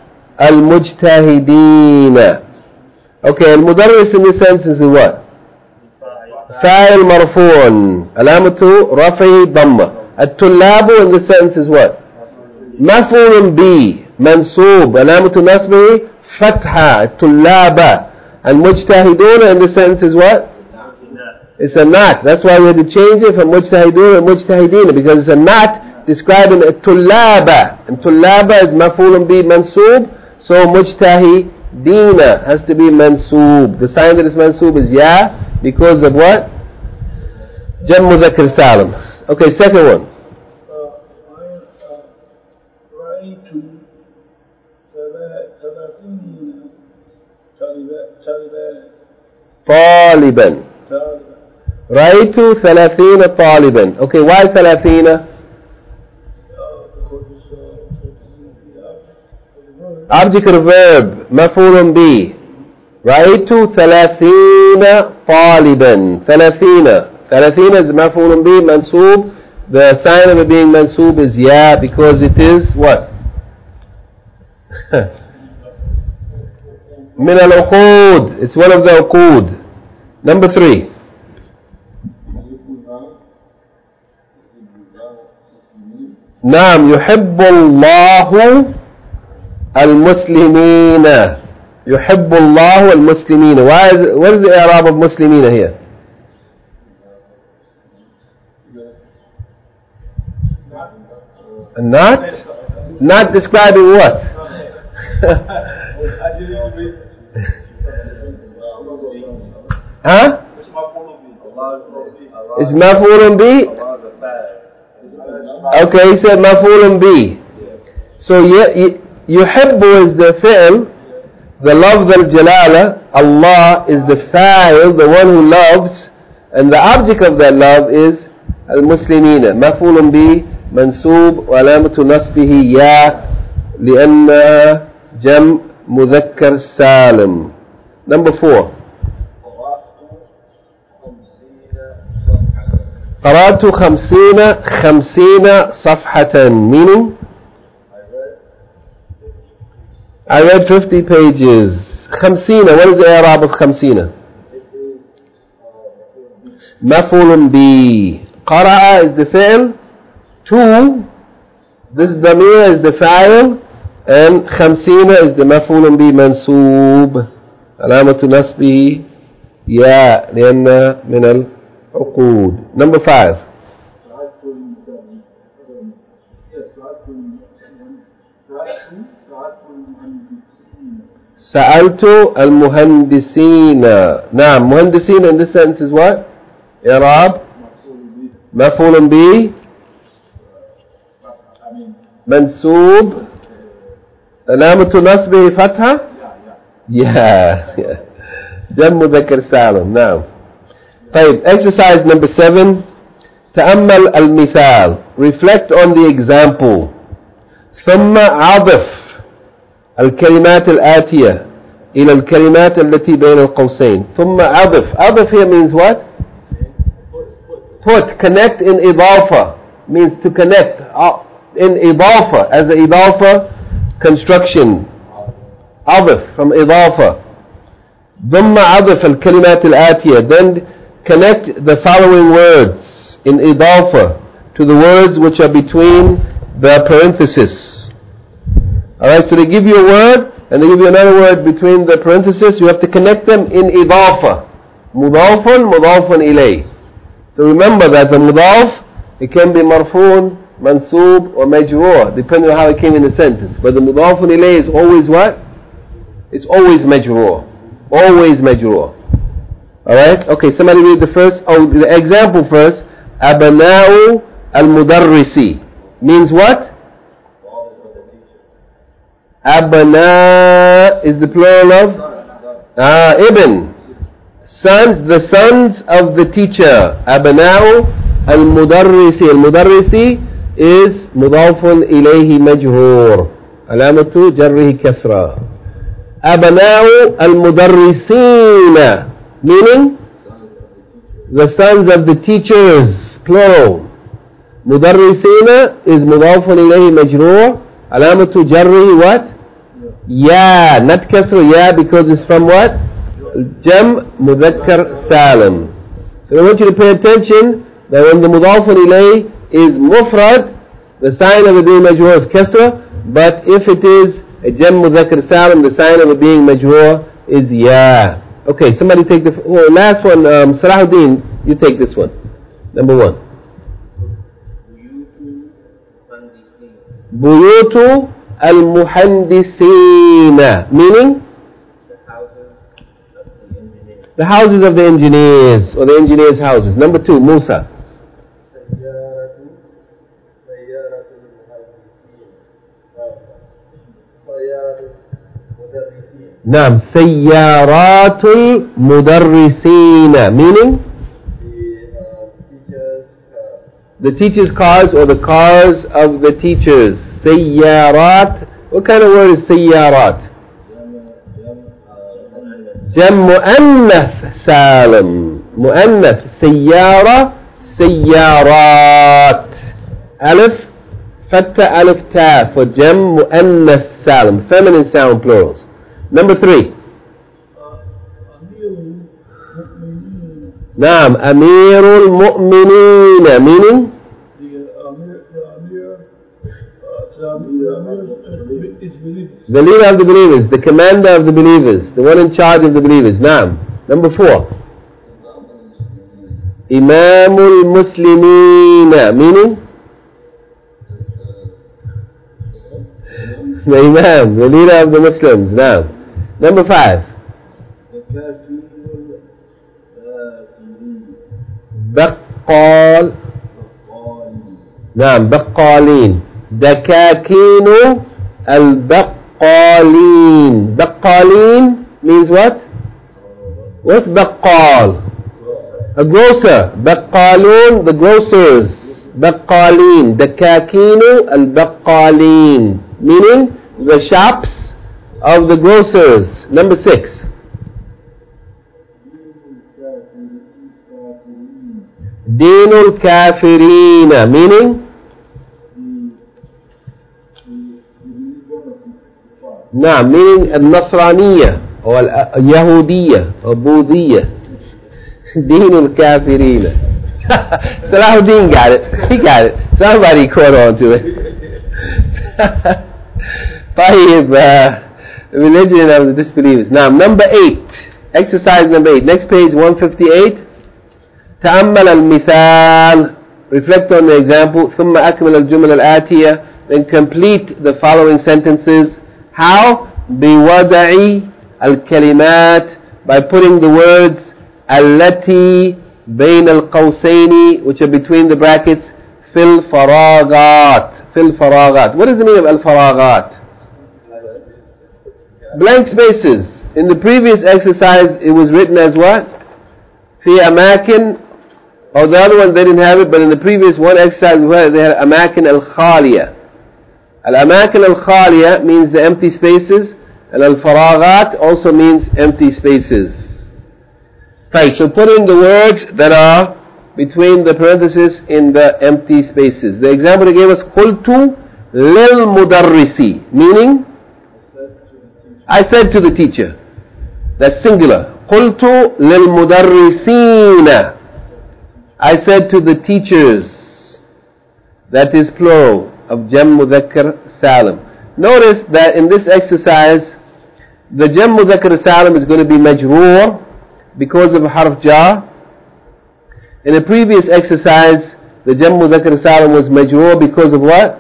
المجتهدين. Okay, المدرس in this sentence is what? فاعل مرفوع علامة رفعه ضمة. الطلاب in this sentence is what? مفعول به منصوب علامة نصبه فتحة. الطلاب. المجتهدون in this sentence is what? It's a not. That's why we had to change it from mujtahidun to mujtahideen, because it's a not describing a tullaba. And tullaba is maf'ulun bi mansoob, so mujtahidina has to be mansoob. The sign that is mansoob is ya, because of what? Jam Mudhakkar Salim. Okay, second one. طالبا. رأيت 30 طالبا. Okay, why 30? Object of verb مفعول به. رأيت 30 طالبا. 30 is مفعول به منصوب. The sign of it being mansoob is ya because it is what? من العقود. It's one of the عقود. Number 3. نعم يحب الله المسلمين. يحب الله المسلمين. What is the i'rab of مسلمين here? Not describing what? Huh? It's maf'ulun bi. Okay, he said maf'ulun bi. So yuhibbu is the fi'l, the love al-jalala. Allah is the fa'il, the one who loves, and the object of that love is al-muslimina. Maf'ulun bi منصوب وعلامة نصبه يا لأن جمع مذكر سالم. Number 4. قرأت 50 صفحة. Meaning I read 50 pages. 50. What is the i'rab of 50? مفعول به. قرأ is the fi'l. 2, this damir is the fa'il, and 50 is the maf'ul bi mansoob. Alamatu nasbi ya lianna min al-uqud. Number 5. Sa'altu al-muhandisina. Now, muhandisina in this sentence is what? I'rab maf'ul bi منسوب علامة نصبه فتحة. جمع مذكر سالم. نعم. طيب, exercise number 7. تأمل المثال. Reflect on the example. ثم عطف الكلمات الآتية إلى الكلمات التي بين القوسين. ثم عطف here means what? Put, connect in إضافة means to connect. In idafa, as a idafa construction. Adif, from idafa. ضم عطف الكلمات الآتية. Then connect the following words in idafa to the words which are between the parenthesis. Alright, so they give you a word and they give you another word between the parenthesis. You have to connect them in idafa. Mudafun, mudafun ilay. So remember that the mudaf, it can be marfoon, mansoob or majroor, depending on how it came in the sentence. But the mudafun ilayh is always what? It's always majroor. Always majroor. Alright? Okay, somebody read the first, the example first. Abna'u al-mudarrisi. Means what? Abna is the plural of? Ibn. Sons, the sons of the teacher. Abna'u al-mudarrisi. Al-mudarrisi is mudafun ilayhi majhur. Alamatu jarrihi kasra. Abna'u al-mudarrisina. Meaning? The sons of the teachers. Plural. Mudarrisina is mudafun ilayhi majhur. Alamatu jarrihi what? Ya. Not kasra ya because it's from what? Jam mudhakkar salim. So I want you to pay attention that when the mudafun ilayh is mufrad, the sign of it being majhur is kasra, but if it is a jam mudhakkar salim, the sign of it being majhur is ya. Okay, somebody take the last one. Salahuddin, you take this one. Number 1. Buyutu al-muhandisina. Meaning? The houses of the engineers, or the engineers' houses. Number 2, Musa. نعم سيارات المدرسين, meaning the teachers' cars or the cars of the teachers. سيارات. What kind of word is سيارات? جمع مؤنث سالم. مؤنث سيارة سيارات. ألف فتة ألف تاء for جمع مؤنث سالم, feminine sound plurals. Number 3. نعم أمير المؤمنين, meaning the leader of the believers, the commander of the believers, the one in charge of the believers. نعم. Number 4. إمام المسلمين, meaning the Imam, the leader of the Muslims. نعم. Number 5. بقال. نعم بقالين. دكاكين البقالين. بقالين means what? What's بقال? A grocer. بقالون, the grocers. بقالين. دكاكين البقالين, meaning the shops of the grocers. Number 6. دين الكافرين, meaning نعم meaning النصرانية أو اليهودية أو بوذية. دين الكافرين. Salahuddin got it. He got it. Somebody caught on to it. طيب, religion of the disbelievers. Now number 8, exercise number 8, next page 158. تأمل المثال, reflect on the example. ثم أكمل الجمل الآتية, then complete the following sentences. How? بوضع الكلمات, by putting the words التي بين القوسين, which are between the brackets, في الفراغات. في الفراغات. What is the meaning of الفراغات? Blank spaces. In the previous exercise it was written as what? في أماكن, or the other one they didn't have it, but in the previous one exercise they had أماكن الخالية. الأماكن الخالية means the empty spaces, and الفراغات also means empty spaces. Right, so put in the words that are between the parentheses in the empty spaces. The example they gave us, قلت للمدرس, meaning I said to the teacher. That's singular. قلت للمدرسين, I said to the teachers. That is plural of Jam Mudhakkar Salim. Notice that in this exercise the Jam Mudhakkar Salim is going to be majroor because of harf jar. In the previous exercise the Jam Mudhakkar Salim was majroor because of what?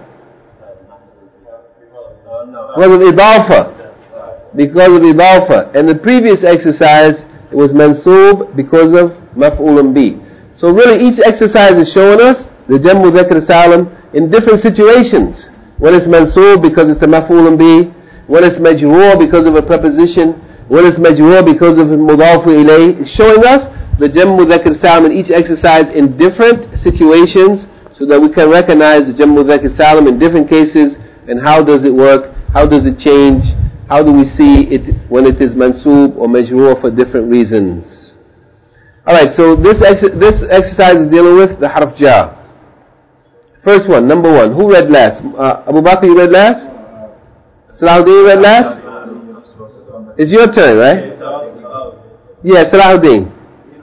Because of idafa. Because of idafa. In the previous exercise it was mansoob because of maf'ulun bi. So really each exercise is showing us the Jam Mudhakkar Salim in different situations. When it's mansoob because it's a maf'ulun bi, when it's majroor because of a preposition, when it's majroor because of mudhafu ilay. It's showing us the Jam Mudhakkar Salim in each exercise in different situations so that we can recognize the Jam Mudhakkar Salim in different cases and how does it work, how does it change, how do we see it when it is mansoob or majroor for different reasons. Alright, so this exercise is dealing with the harf jar. First one, number 1. Who read last? Abu Bakr, you read last? Salahuddin, you read last? It's your turn, right? Yeah, Salahuddin.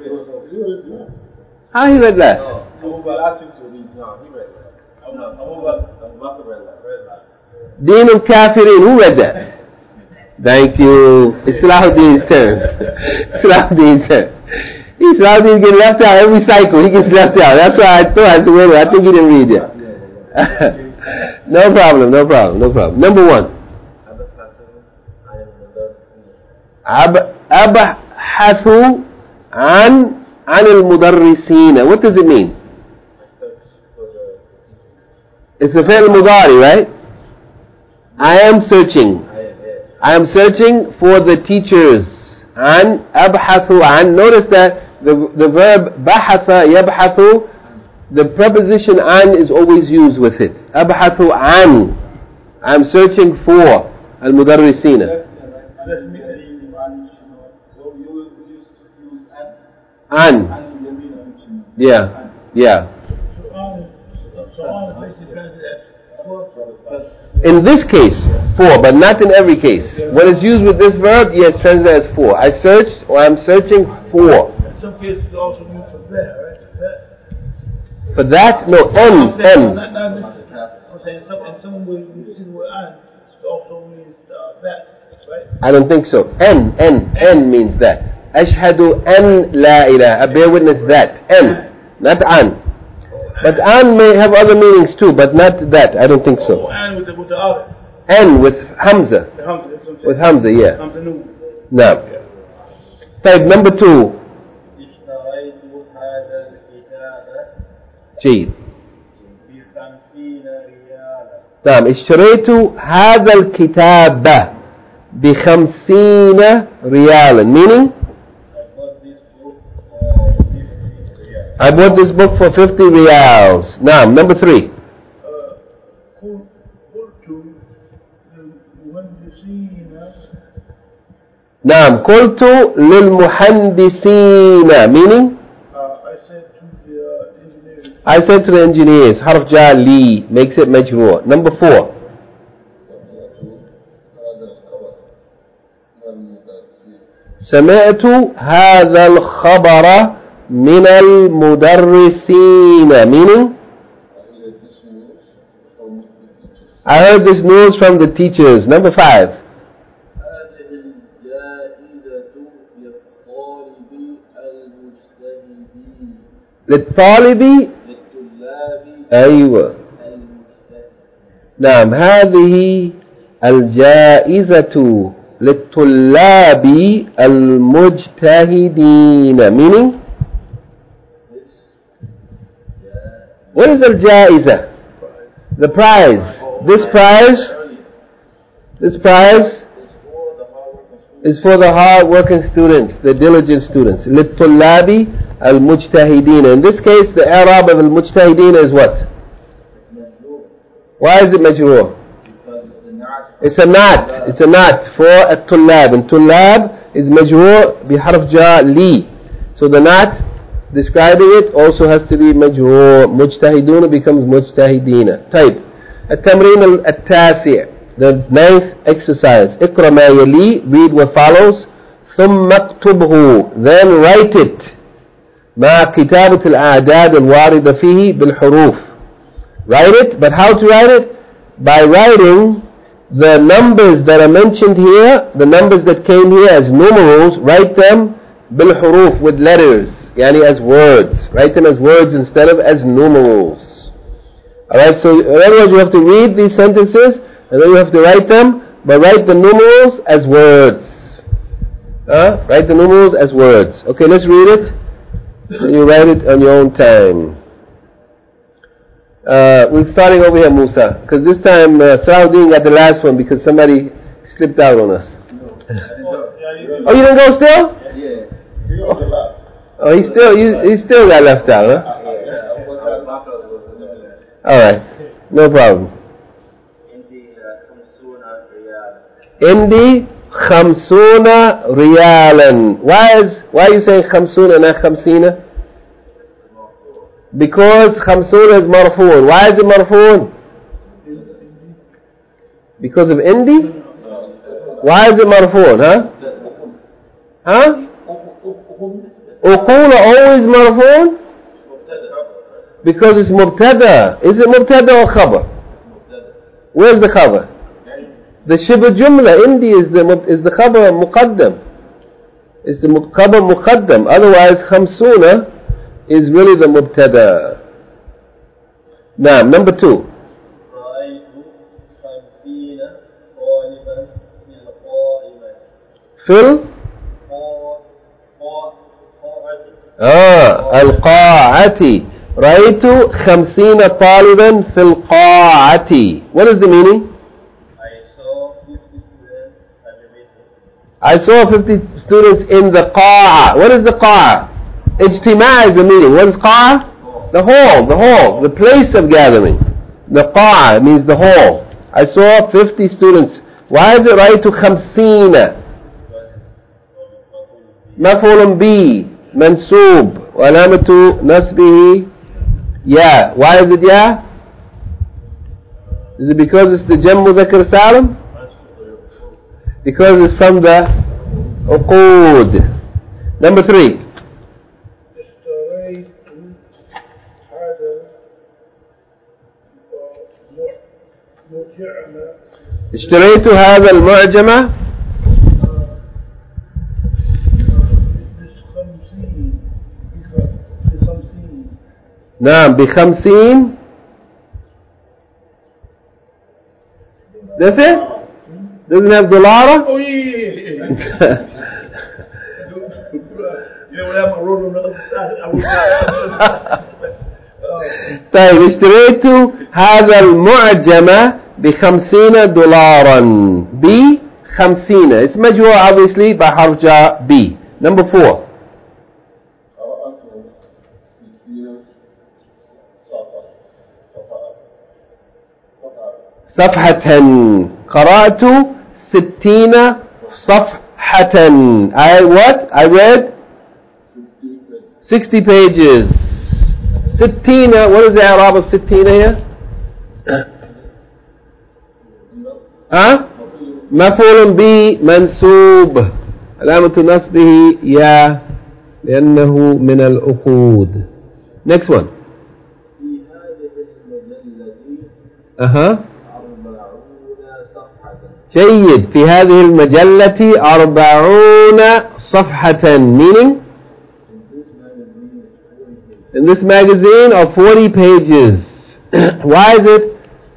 How he read last? Deen al-Kafirin, who read that? Thank you. It's Salahuddin's turn. Salahuddin's turn. Salahuddin gets left out every cycle. He gets left out. That's why I thought, I said, wait a minute, I think he didn't read it. No problem. Number 1. أبحث عن المدرسين. What does it mean? It's a fi'l mudari, right? I am searching. I am searching for the teachers. عن أبحث عن. Notice that the verb بحث يبحث, the preposition عن is always used with it. أبحث عن. I am searching for المدرسين. عن. Yeah. Yeah. In this case, for, but not in every case. When it's used with this verb, yes, translate as for. I searched, or I'm searching for.
In some cases, it also means for that, right?
For that, no, N.
I'm saying in some way you see the word an, it also means that, right?
I don't think so. N means that. Ashhadu an la ilaha. I bear witness that. N, not an. But an may have other meanings too, but not that. I don't think so.
And with the other.
N with Hamza. With Hamza, yeah. No. Type number 2. جيد. نعم. اشتريت هذا الكتاب ب50 ريالا. Meaning? I bought this book for 50 riyals. Now, number 3. نعم. قلت للمهندسين. Meaning? I said to the engineers. حرف جاء لي makes it مجرور. Number 4. سمعت هذا الخبر من المدرسين. Meaning? I heard this news from the teachers. Number 5. للطالب. أيوة. نعم. هذه الجائزة للطلاب المجتهدين. Meaning? What is al-jaiza? The prize. This prize is for the hard-working students, the diligent students. للطلاب المجتهدين. In this case, the i'rab of al-mujtahideen is what? Why is it majroor? It's a not. It's a not for al-tullab. And tullab is majroor بحرف جاء لي. So the not describing it also has to be majroor. مجتهدون becomes مجتهدين. طيب. التمرين التاسع. The 9th exercise. اقرأ ما يلي. Read what follows. ثم اكتبه. Then write it. مع كتابة الأعداد الواردة فيه بالحروف. Write it. But how to write it? By writing the numbers that are mentioned here, the numbers that came here as numerals, write them بالحروف with letters. Yani as words. Write them as words instead of as numerals. Alright, so in other words, you have to read these sentences and then you have to write them, but write the numerals as words. Write the numerals as words. Okay, let's read it. And you write it on your own time. We're starting over here, Musa, because this time Salahuddin got the last one because somebody slipped out on us. Oh, you didn't go still? Oh, he still got left out, huh? All right, no problem. Indi khamsuna riyalan. Why are you saying khamsuna not khamsina? Because khamsuna is marfoon. Why is it marfoon? Because of indi? Why is it marfoon, huh? Uqula always marfoon? Because it's mubtada. Is it mubtada or khabar? Where's the khabar? The shibh jumla, indi is the khabar muqaddam. It's the khabar muqaddam. Otherwise, khamsuna is really the mubtada. Now, number 2. Fill القاعة. رأيت 50 طالبا في القاعة. What is the meaning? I saw 50 students in the قاعة. What is the قاعة? اجتماع is the meaning. What is قاعة? The hall, the place of gathering. The قاعة means the hall. I saw 50 students. Why is it رأيت 50? مفعول به منسوب وعلامة نصبه يا. Why is it يا? Is it because it's the جمع مذكر سالم? Because it's from the عقود. Number 3. اشتريت هذا المعجم نعم ب50. That's it? Doesn't have dollar?
Oh yeah. When I wrote on the other side,
طيب اشتريت هذا المعجم ب50 دولارا. ب50 اسم مجموع obviously بحرف جاء B. Number 4. صفحة. قرأت 60 صفحة. I read 60 pages. 60. What is the إعراب of 60 here? مفعول به منسوب علامة نصبه يا لأنه من العقود. Next one. جيد. في هذه المجلة 40 صفحة. Meaning in this magazine are 40 pages. Why is it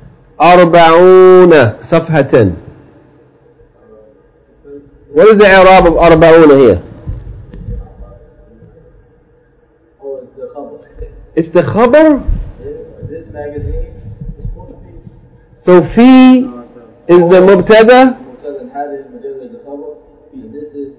40 صفحة? What is the إعراب of 40 here? It's the خبر.
This magazine is 40 pages.
So في is the مبتدا.
هذه المجلة الخبر. This is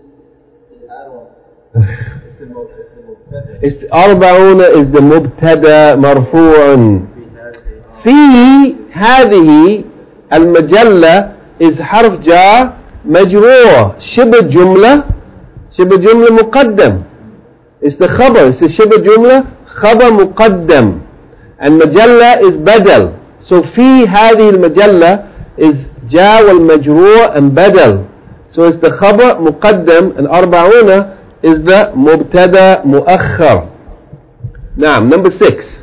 It's 40 is the مبتدا مرفوع. في هذه المجلة is حرف جار مجرور. شبه جملة مقدم. It's the خبر. It's شبه جملة خبر مقدم. المجلة is بدل. So في هذه المجلة is جاء والمجرور and بدل. So it's the خبر مقدم and 40 is the مبتدا مؤخر. نعم. Number 6.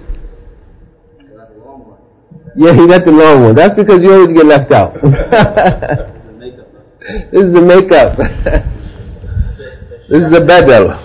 Yeah, he got the long one. That's because you always get left out. This is the makeup. This is the بدل.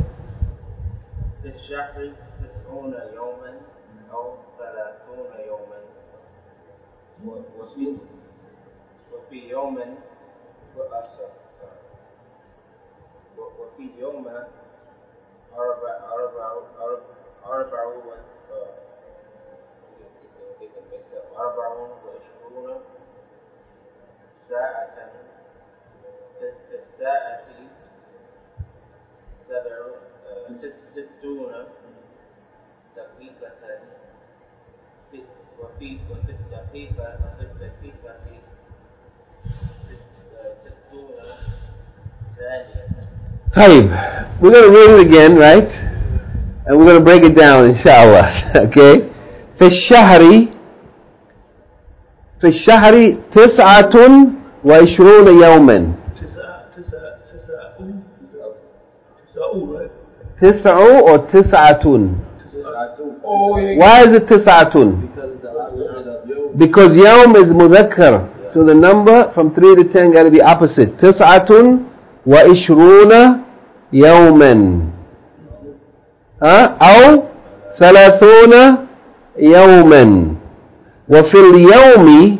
طيب, we're going to read it again, right? And we're going to break it down, inshallah. Okay? في الشهر 29 يوما. 9 or 9? Why is it 9? Because يوم is مذكر. So the number from 3 to 10 got to be opposite. 29 يوما. أو 30 يوما. وفي اليوم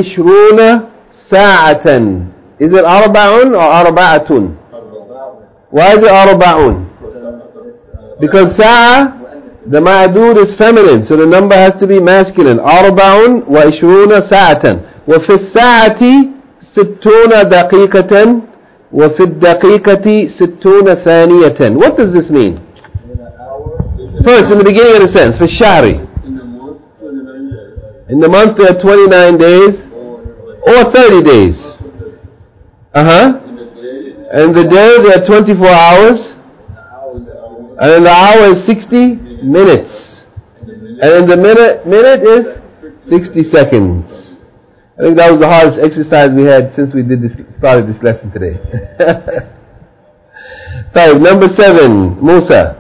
24 ساعة. Is it 4 or 4? Why is it arba'un? Because sa'a, the ma'adud is feminine, so the number has to be masculine. Arba'un wa ishruna sa'atan. وفي الساعة 60 دقيقة وفي الدقيقة 60 ثانية. What does this mean? First, in the beginning of the sentence, في الشهر. In the month there are 29 days or 30 days. And the day there are 24 hours. And in the hour is 60 minutes. And in the minute is 60 seconds. I think that was the hardest exercise we had since we started this lesson today. طيب, number 7, Musa.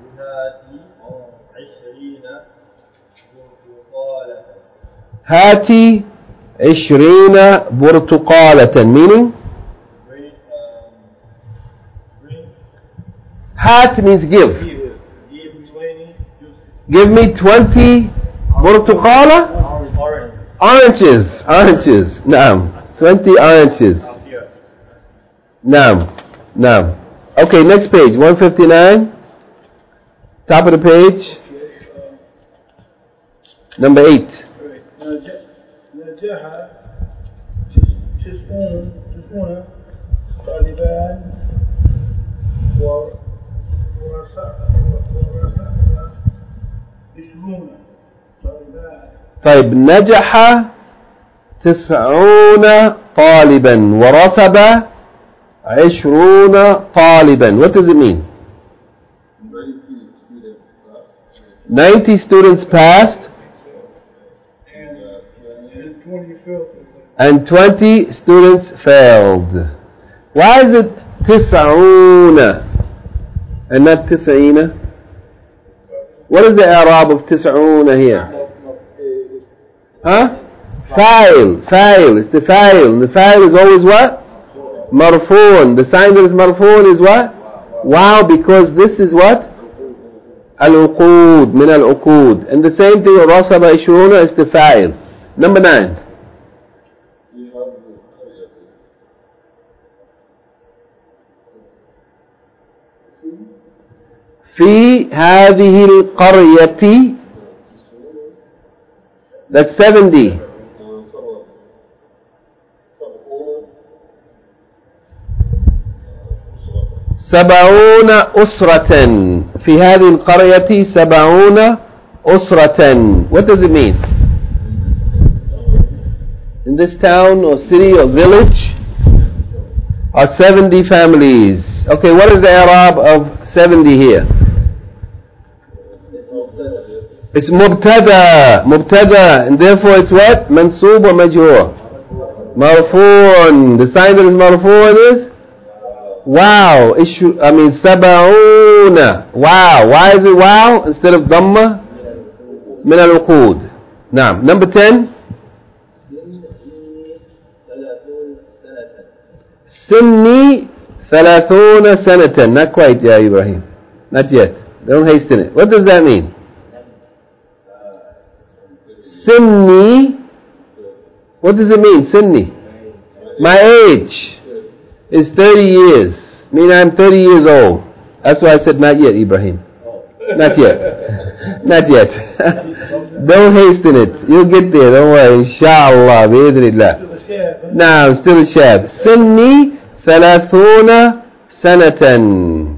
هاتي 20 برتقالة, meaning hat means give. Give me 20 برتقالة. Oranges. Naam. 20 oranges. Naam. Okay, next page, 159. Top of the page. Number 8.
نجح 90 طالبان ورسخ 20 طالبان.
طيب, نجح 90 طالبا ورسب 20 طالبا. What does it mean? 90 students passed and 20 students failed. Why is it 90 and not 90? What is the i'rab of 90 here? Fa'il. It's the fa'il. The fa'il is always what? Marfoon. The sign that is marfoon is what? Wow, because this is what? Al-uqud, min al-uqud. And the same thing, rasaba 20 is the fa'il. Number 9. في هذه القرية, that's 70. سبعون أسرة. في هذه القرية 70 أسرة. What does it mean? In this town or city or village are 70 families. Okay, what is the i'rab of 70 here? It's mubtada, and therefore it's what? Mansoob or majroor? Marfoon. The sign that is marfoon is wow. Sab'una. Wow. Why is it wow instead of dhamma? Min al-uqud. Naam. Number 10. Sinni 30 sanatan. Not quite, ya Ibrahim. Not yet. Don't hasten it. What does that mean? Sinni. What does it mean? Sinni. My age is 30 years. Meaning I'm 30 years old. That's why I said not yet, Ibrahim. Not yet. Not yet. Don't hasten it. You'll get there. Don't worry. Inshallah. Bi'idhnillah. Now, still a shab. Sinni 30 sanatan.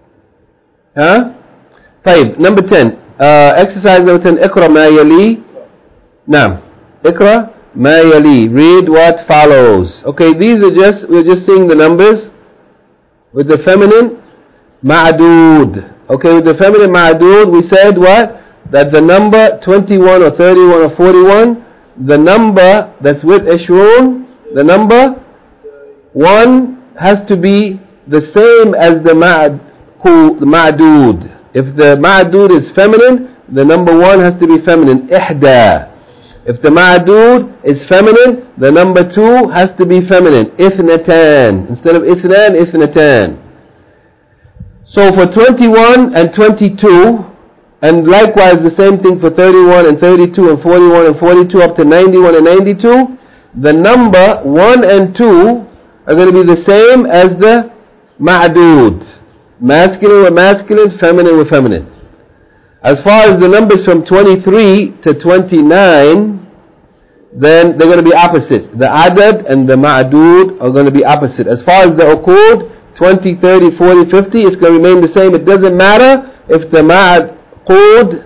طيب, number 10. Exercise number 10. اقرأ ما يلي. Now, اقرأ ما يلي. Read what follows. Okay, we're just seeing the numbers with the feminine ma'adud. Okay, with the feminine ma'adud, we said what? That the number 21 or 31 or 41, the number that's with ishrun, the number 1 has to be the same as the ma'adud. If the ma'adud is feminine, the number 1 has to be feminine. Ihda. If the ma'adud is feminine, the number 2 has to be feminine. Ithnatan. Instead of ithnan, ithnatan. So for 21 and 22, and likewise the same thing for 31 and 32 and 41 and 42 up to 91 and 92, the number 1 and 2 are going to be the same as the ma'adud. masculine with masculine, feminine with feminine. As far as the numbers from 23 to 29, then they're going to be opposite. The adad and the ma'adud are going to be opposite. As far as the uqud, 20, 30, 40, 50, it's going to remain the same. It doesn't matter if the ma'adud,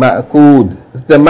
if the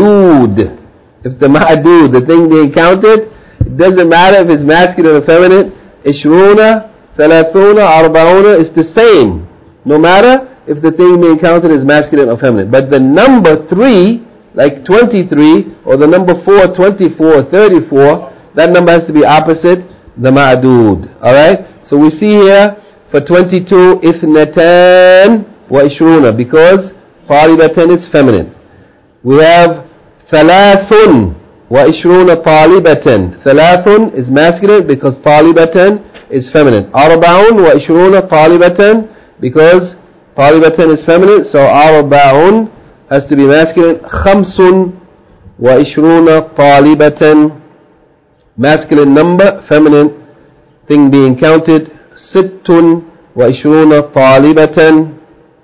ma'adud, the thing being counted, it doesn't matter if it's masculine or feminine. Ishruna, thalathuna, arba'una, it's the same. No matter if the thing being counted is masculine or feminine. But the number 3, like 23, or the number 4, 24, 34, that number has to be opposite the ma'adud. Alright? So we see here for 22, ithnatan wa ishruna, because talibatan is feminine. We have thalathun wa ishruna talibatan. Thalathun is masculine because talibatan is feminine. Arba'un wa ishruna talibatan, because talibatan is feminine, so arba'un has to be masculine. Khamsun wa ishruna talibatan, masculine number, feminine thing being counted. Sittun wa ishruna talibatan,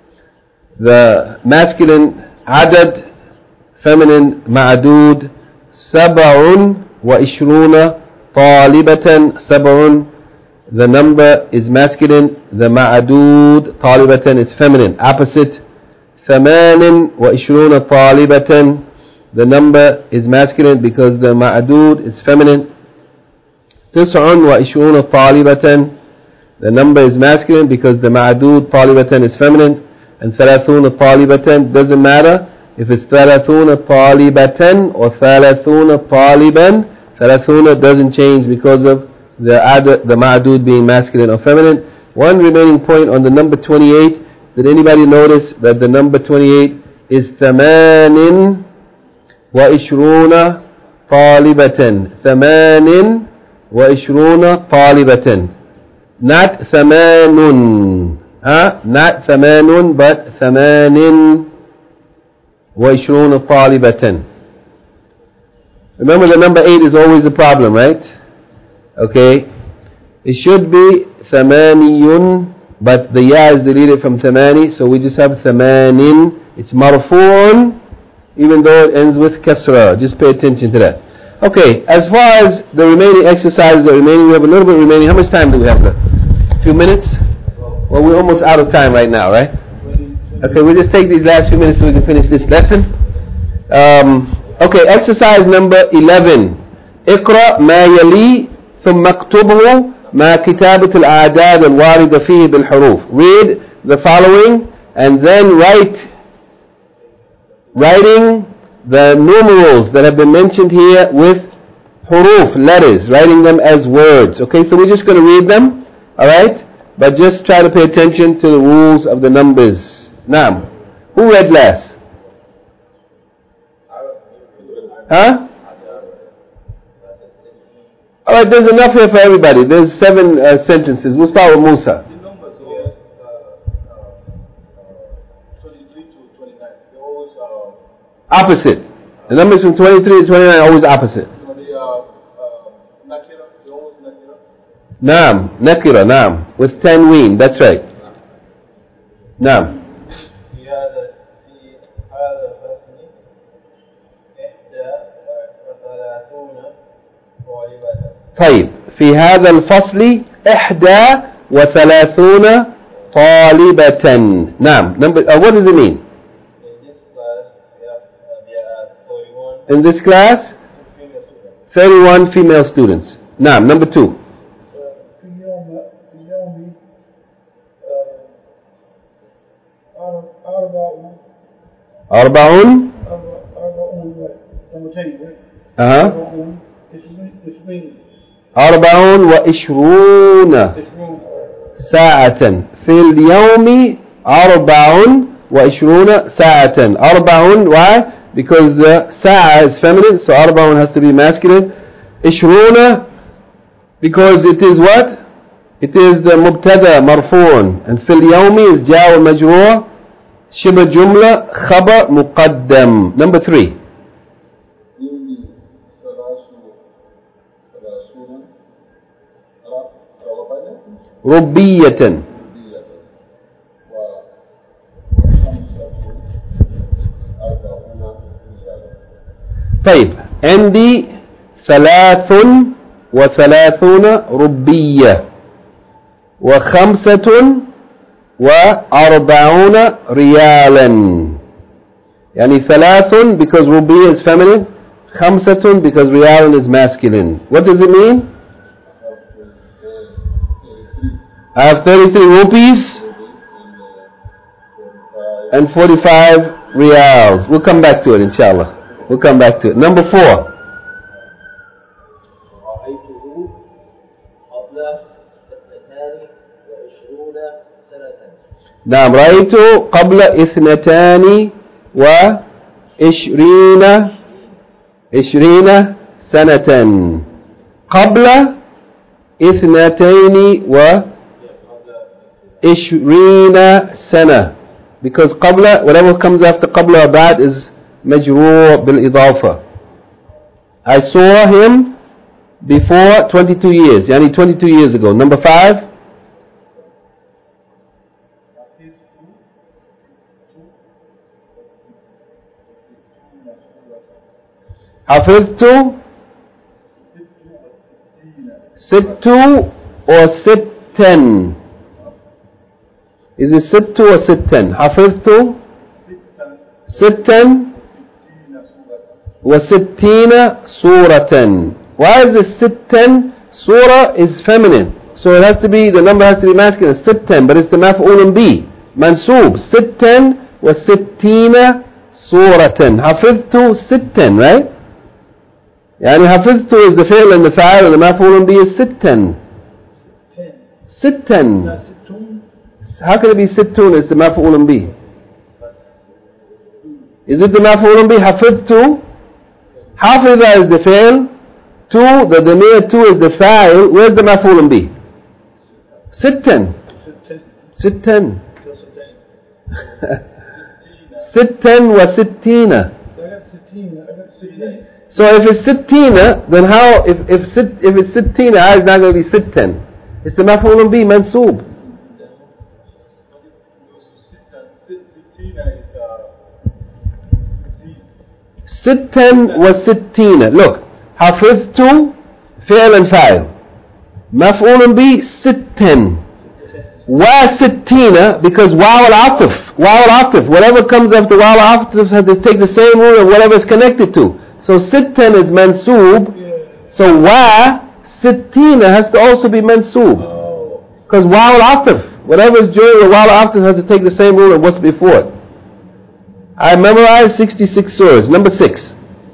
the masculine adad, feminine ma'adud. Sab'un wa ishruna talibatan, sab'un, the number is masculine, the ma'adud talibatan is feminine, opposite. Thamanin wa ishruna talibatan, the number is masculine because the ma'adud is feminine. Tis'un wa ishruna talibatan, the number is masculine because the ma'adud talibatan is feminine. And thalathuna talibatan, doesn't matter if it's thalathuna talibatan or thalathuna taliban, thalathuna doesn't change because of the ma'adud being masculine or feminine. One remaining point on the number 28. Did anybody notice that the number 28 is thamanin wa ishruna talibatan? Thamanin wa ishruna talibatan. Not thamanun. Not thamanun, but thamanin wa ishruna talibatan. Remember, the number 8 is always a problem, right? Okay, it should be thamaniyun, but the ya is deleted from thamani, so we just have thamanin. It's marfu'un, even though it ends with kasra. Just pay attention to that. Okay, as far as the remaining exercises, we have a little bit remaining. How much time do we have left? A few minutes? Well, we're almost out of time right now, right? Okay, we'll just take these last few minutes so we can finish this lesson. Okay, exercise number 11. اقرأ ما يلي ثم اكتبه مع كتابة الأعداد الواردة فيه بالحروف. Read the following and then writing the numerals that have been mentioned here with huruf, letters, writing them as words. Okay, so we're just going to read them, alright? But just try to pay attention to the rules of the numbers. Naam. Who read last? Huh? Alright, there's enough here for everybody. There's 7 sentences. We'll start with Musa.
The numbers are 23 to 29. They're always
Opposite. The numbers from 23 to 29 are always opposite.
they are nakira. They're always nakira.
Naam. Nakira, naam. With tanween. That's right. Naam. طيب في هذا الفصل 31 طالبة. نعم. What does it mean? In this class 31 female students. نعم. Number 2. أربعون. أربعون وعشرون ساعة في اليوم. أربعون وعشرون ساعة. أربعون, why? Because the sa'a is feminine, so أربعون has to be masculine. عشرون, because it is what? It is the مبتدا مرفوع, and في اليوم is جار مجرور شبه جملة خبر مقدم. Number 3. ربية. طيب عندي 33 ربية و45 ريالا. يعني 3 because ربية is feminine, 5 because ريال is masculine. What does it mean? I have 33 rupees and 45 reals. We'll come back to it, inshallah. We'll come back to it. Number 4. نعم رأيت قبل 22 سنة. قبل 22 سنة. Because قبل, whatever comes after قبل or بعد is مجرور بالإضافة. I saw him before 22 years. يعني 22 years ago. Number 5. حفظت 6 or 6. Is it 6 or 6? حفظت 6 و60 سورة. Why is it 6? Surah is feminine, so it has to be, the number has to be masculine. 6, but it's the مفعول به منصوب. 6 و60 سورة. حفظت 6, right? يعني حفظت is the fi'l and the fa'il and the مفعول به is 6. 6. How can it be 60 is the مفعول به? Is it the مفعول به? حفظت. حافظ is the fi'l. 2, the damir 2 is the fa'il. Where's the مفعول به? 6. 6 و60. So if it's 60, then how, if it's 60, how is not going to be 6? It's the مفعول به منصوب. 6 و60. Look, حفظت فعل فاعل مفعول به 6 و60 because واو العطف. واو العطف, whatever comes after واو العطف has to take the same rule of whatever is connected to. So 6 is mansoob, so و60 has to also be mansoob because واو العطف, whatever is during the واو العطف has to take the same rule of what's before it. I memorized 66 surahs. Number 6.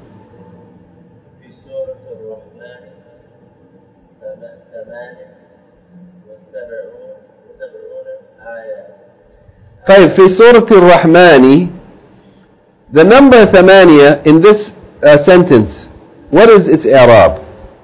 طيب في سورة الرحمن, the number 8 in this sentence, what is its i'rab?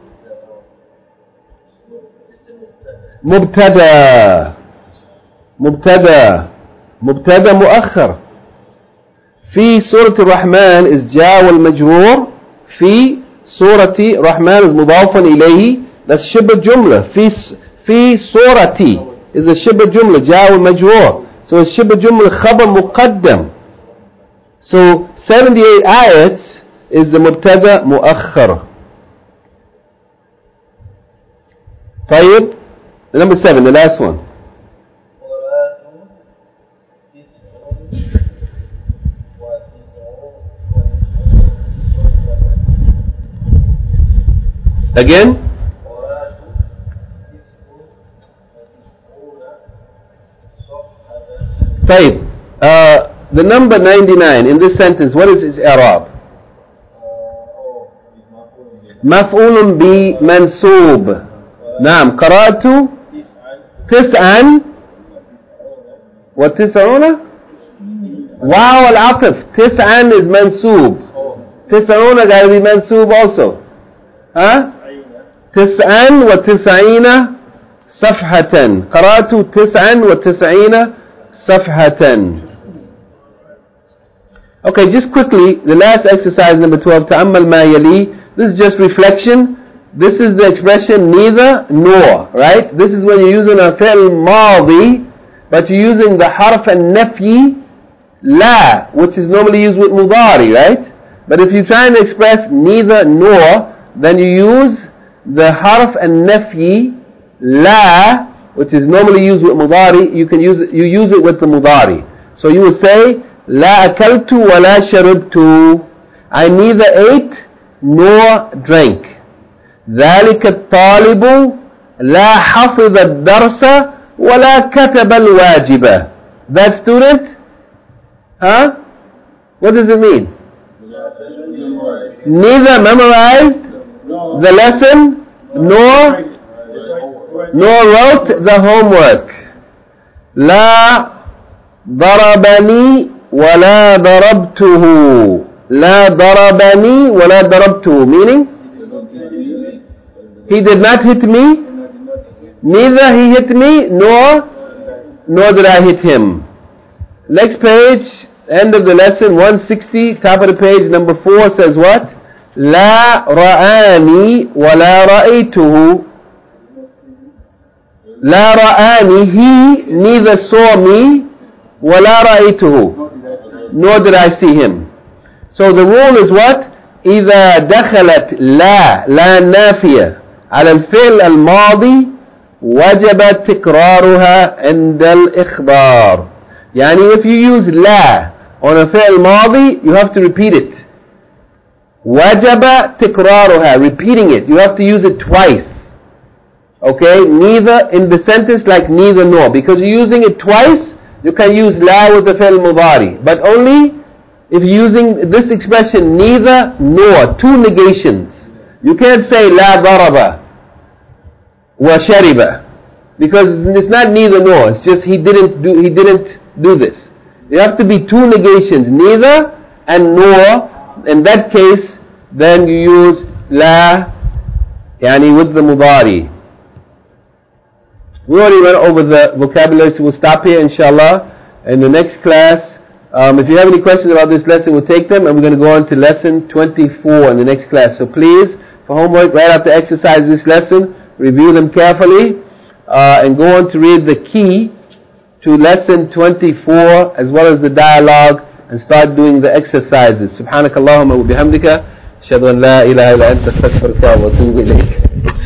مبتدا. مبتدا. مبتدا مؤخر. في سورة الرحمن is جاء والمجرور. في سورة الرحمن is مضافا إليه. That's شبه جملة. في سورتي is a شبه جملة جاء والمجرور. So it's شبه جملة خبر مقدم. So 78 ayats is the مبتدا مؤخر. طيب, number 7, the last one. Again? طيب, the number 99 in this sentence, what is its i'rab? مفعول به منصوب. نعم, قرأت 9 و90. واو العطف 9 is منصوب. 90 got to be منصوب also. ها 99 صفحة. قرأت 99 صفحة. Okay, just quickly, the last exercise, number 12, تأمل ما يلي. This is just reflection. This is the expression neither nor, right? This is when you're using a fi'l ماضي, but you're using the harf al-nafyi, la, which is normally used with mudari, right? But if you try and express neither nor, then you use the harf al-nafyi, la, which is normally used with mudari. You use it with the mudari. So you will say, la akaltu wa la sharibtu. I neither ate nor drank. ذلك الطالب لا حفظ الدرس ولا كتب الواجب. That student, what does it mean? Neither memorized the lesson nor wrote the homework. لا ضربني ولا ضربته. لا ضربني ولا ضربته, meaning he did not hit me, neither he hit me nor did I hit him. Next page, end of the lesson, 160, top of the page, number 4 says what? لا رآني ولا رأيته. لا رآني, he neither saw me ولا رأيته, nor did I see him. So the rule is what? إذا دخلت لا نافية على الفعل الماضي وجب تكرارها عند الإخبار. يعني if you use لا on a فعل ماضي, you have to repeat it. وجب تكرارها, repeating it. You have to use it twice. Okay, neither in the sentence like neither nor. Because you're using it twice, you can use لا with the فعل مضاري. But only if you're using this expression neither nor, two negations. You can't say لا ضرب وشرب, because it's not neither nor. It's just he didn't do this. It have to be two negations, neither and nor. In that case, then you use la, yani with the mudari. We already went over the vocabulary, so we'll stop here inshallah. In the next class, if you have any questions about this lesson, we'll take them, and we're going to go on to lesson 24 in the next class. So please, for homework, right after exercise this lesson, review them carefully, and go on to read the key to lesson 24 as well as the dialogue, and start doing the exercises. Subhanakallahumma wa bihamdika, ashhadu an la ilaha illa anta, astaghfiruka wa atubu ilayk.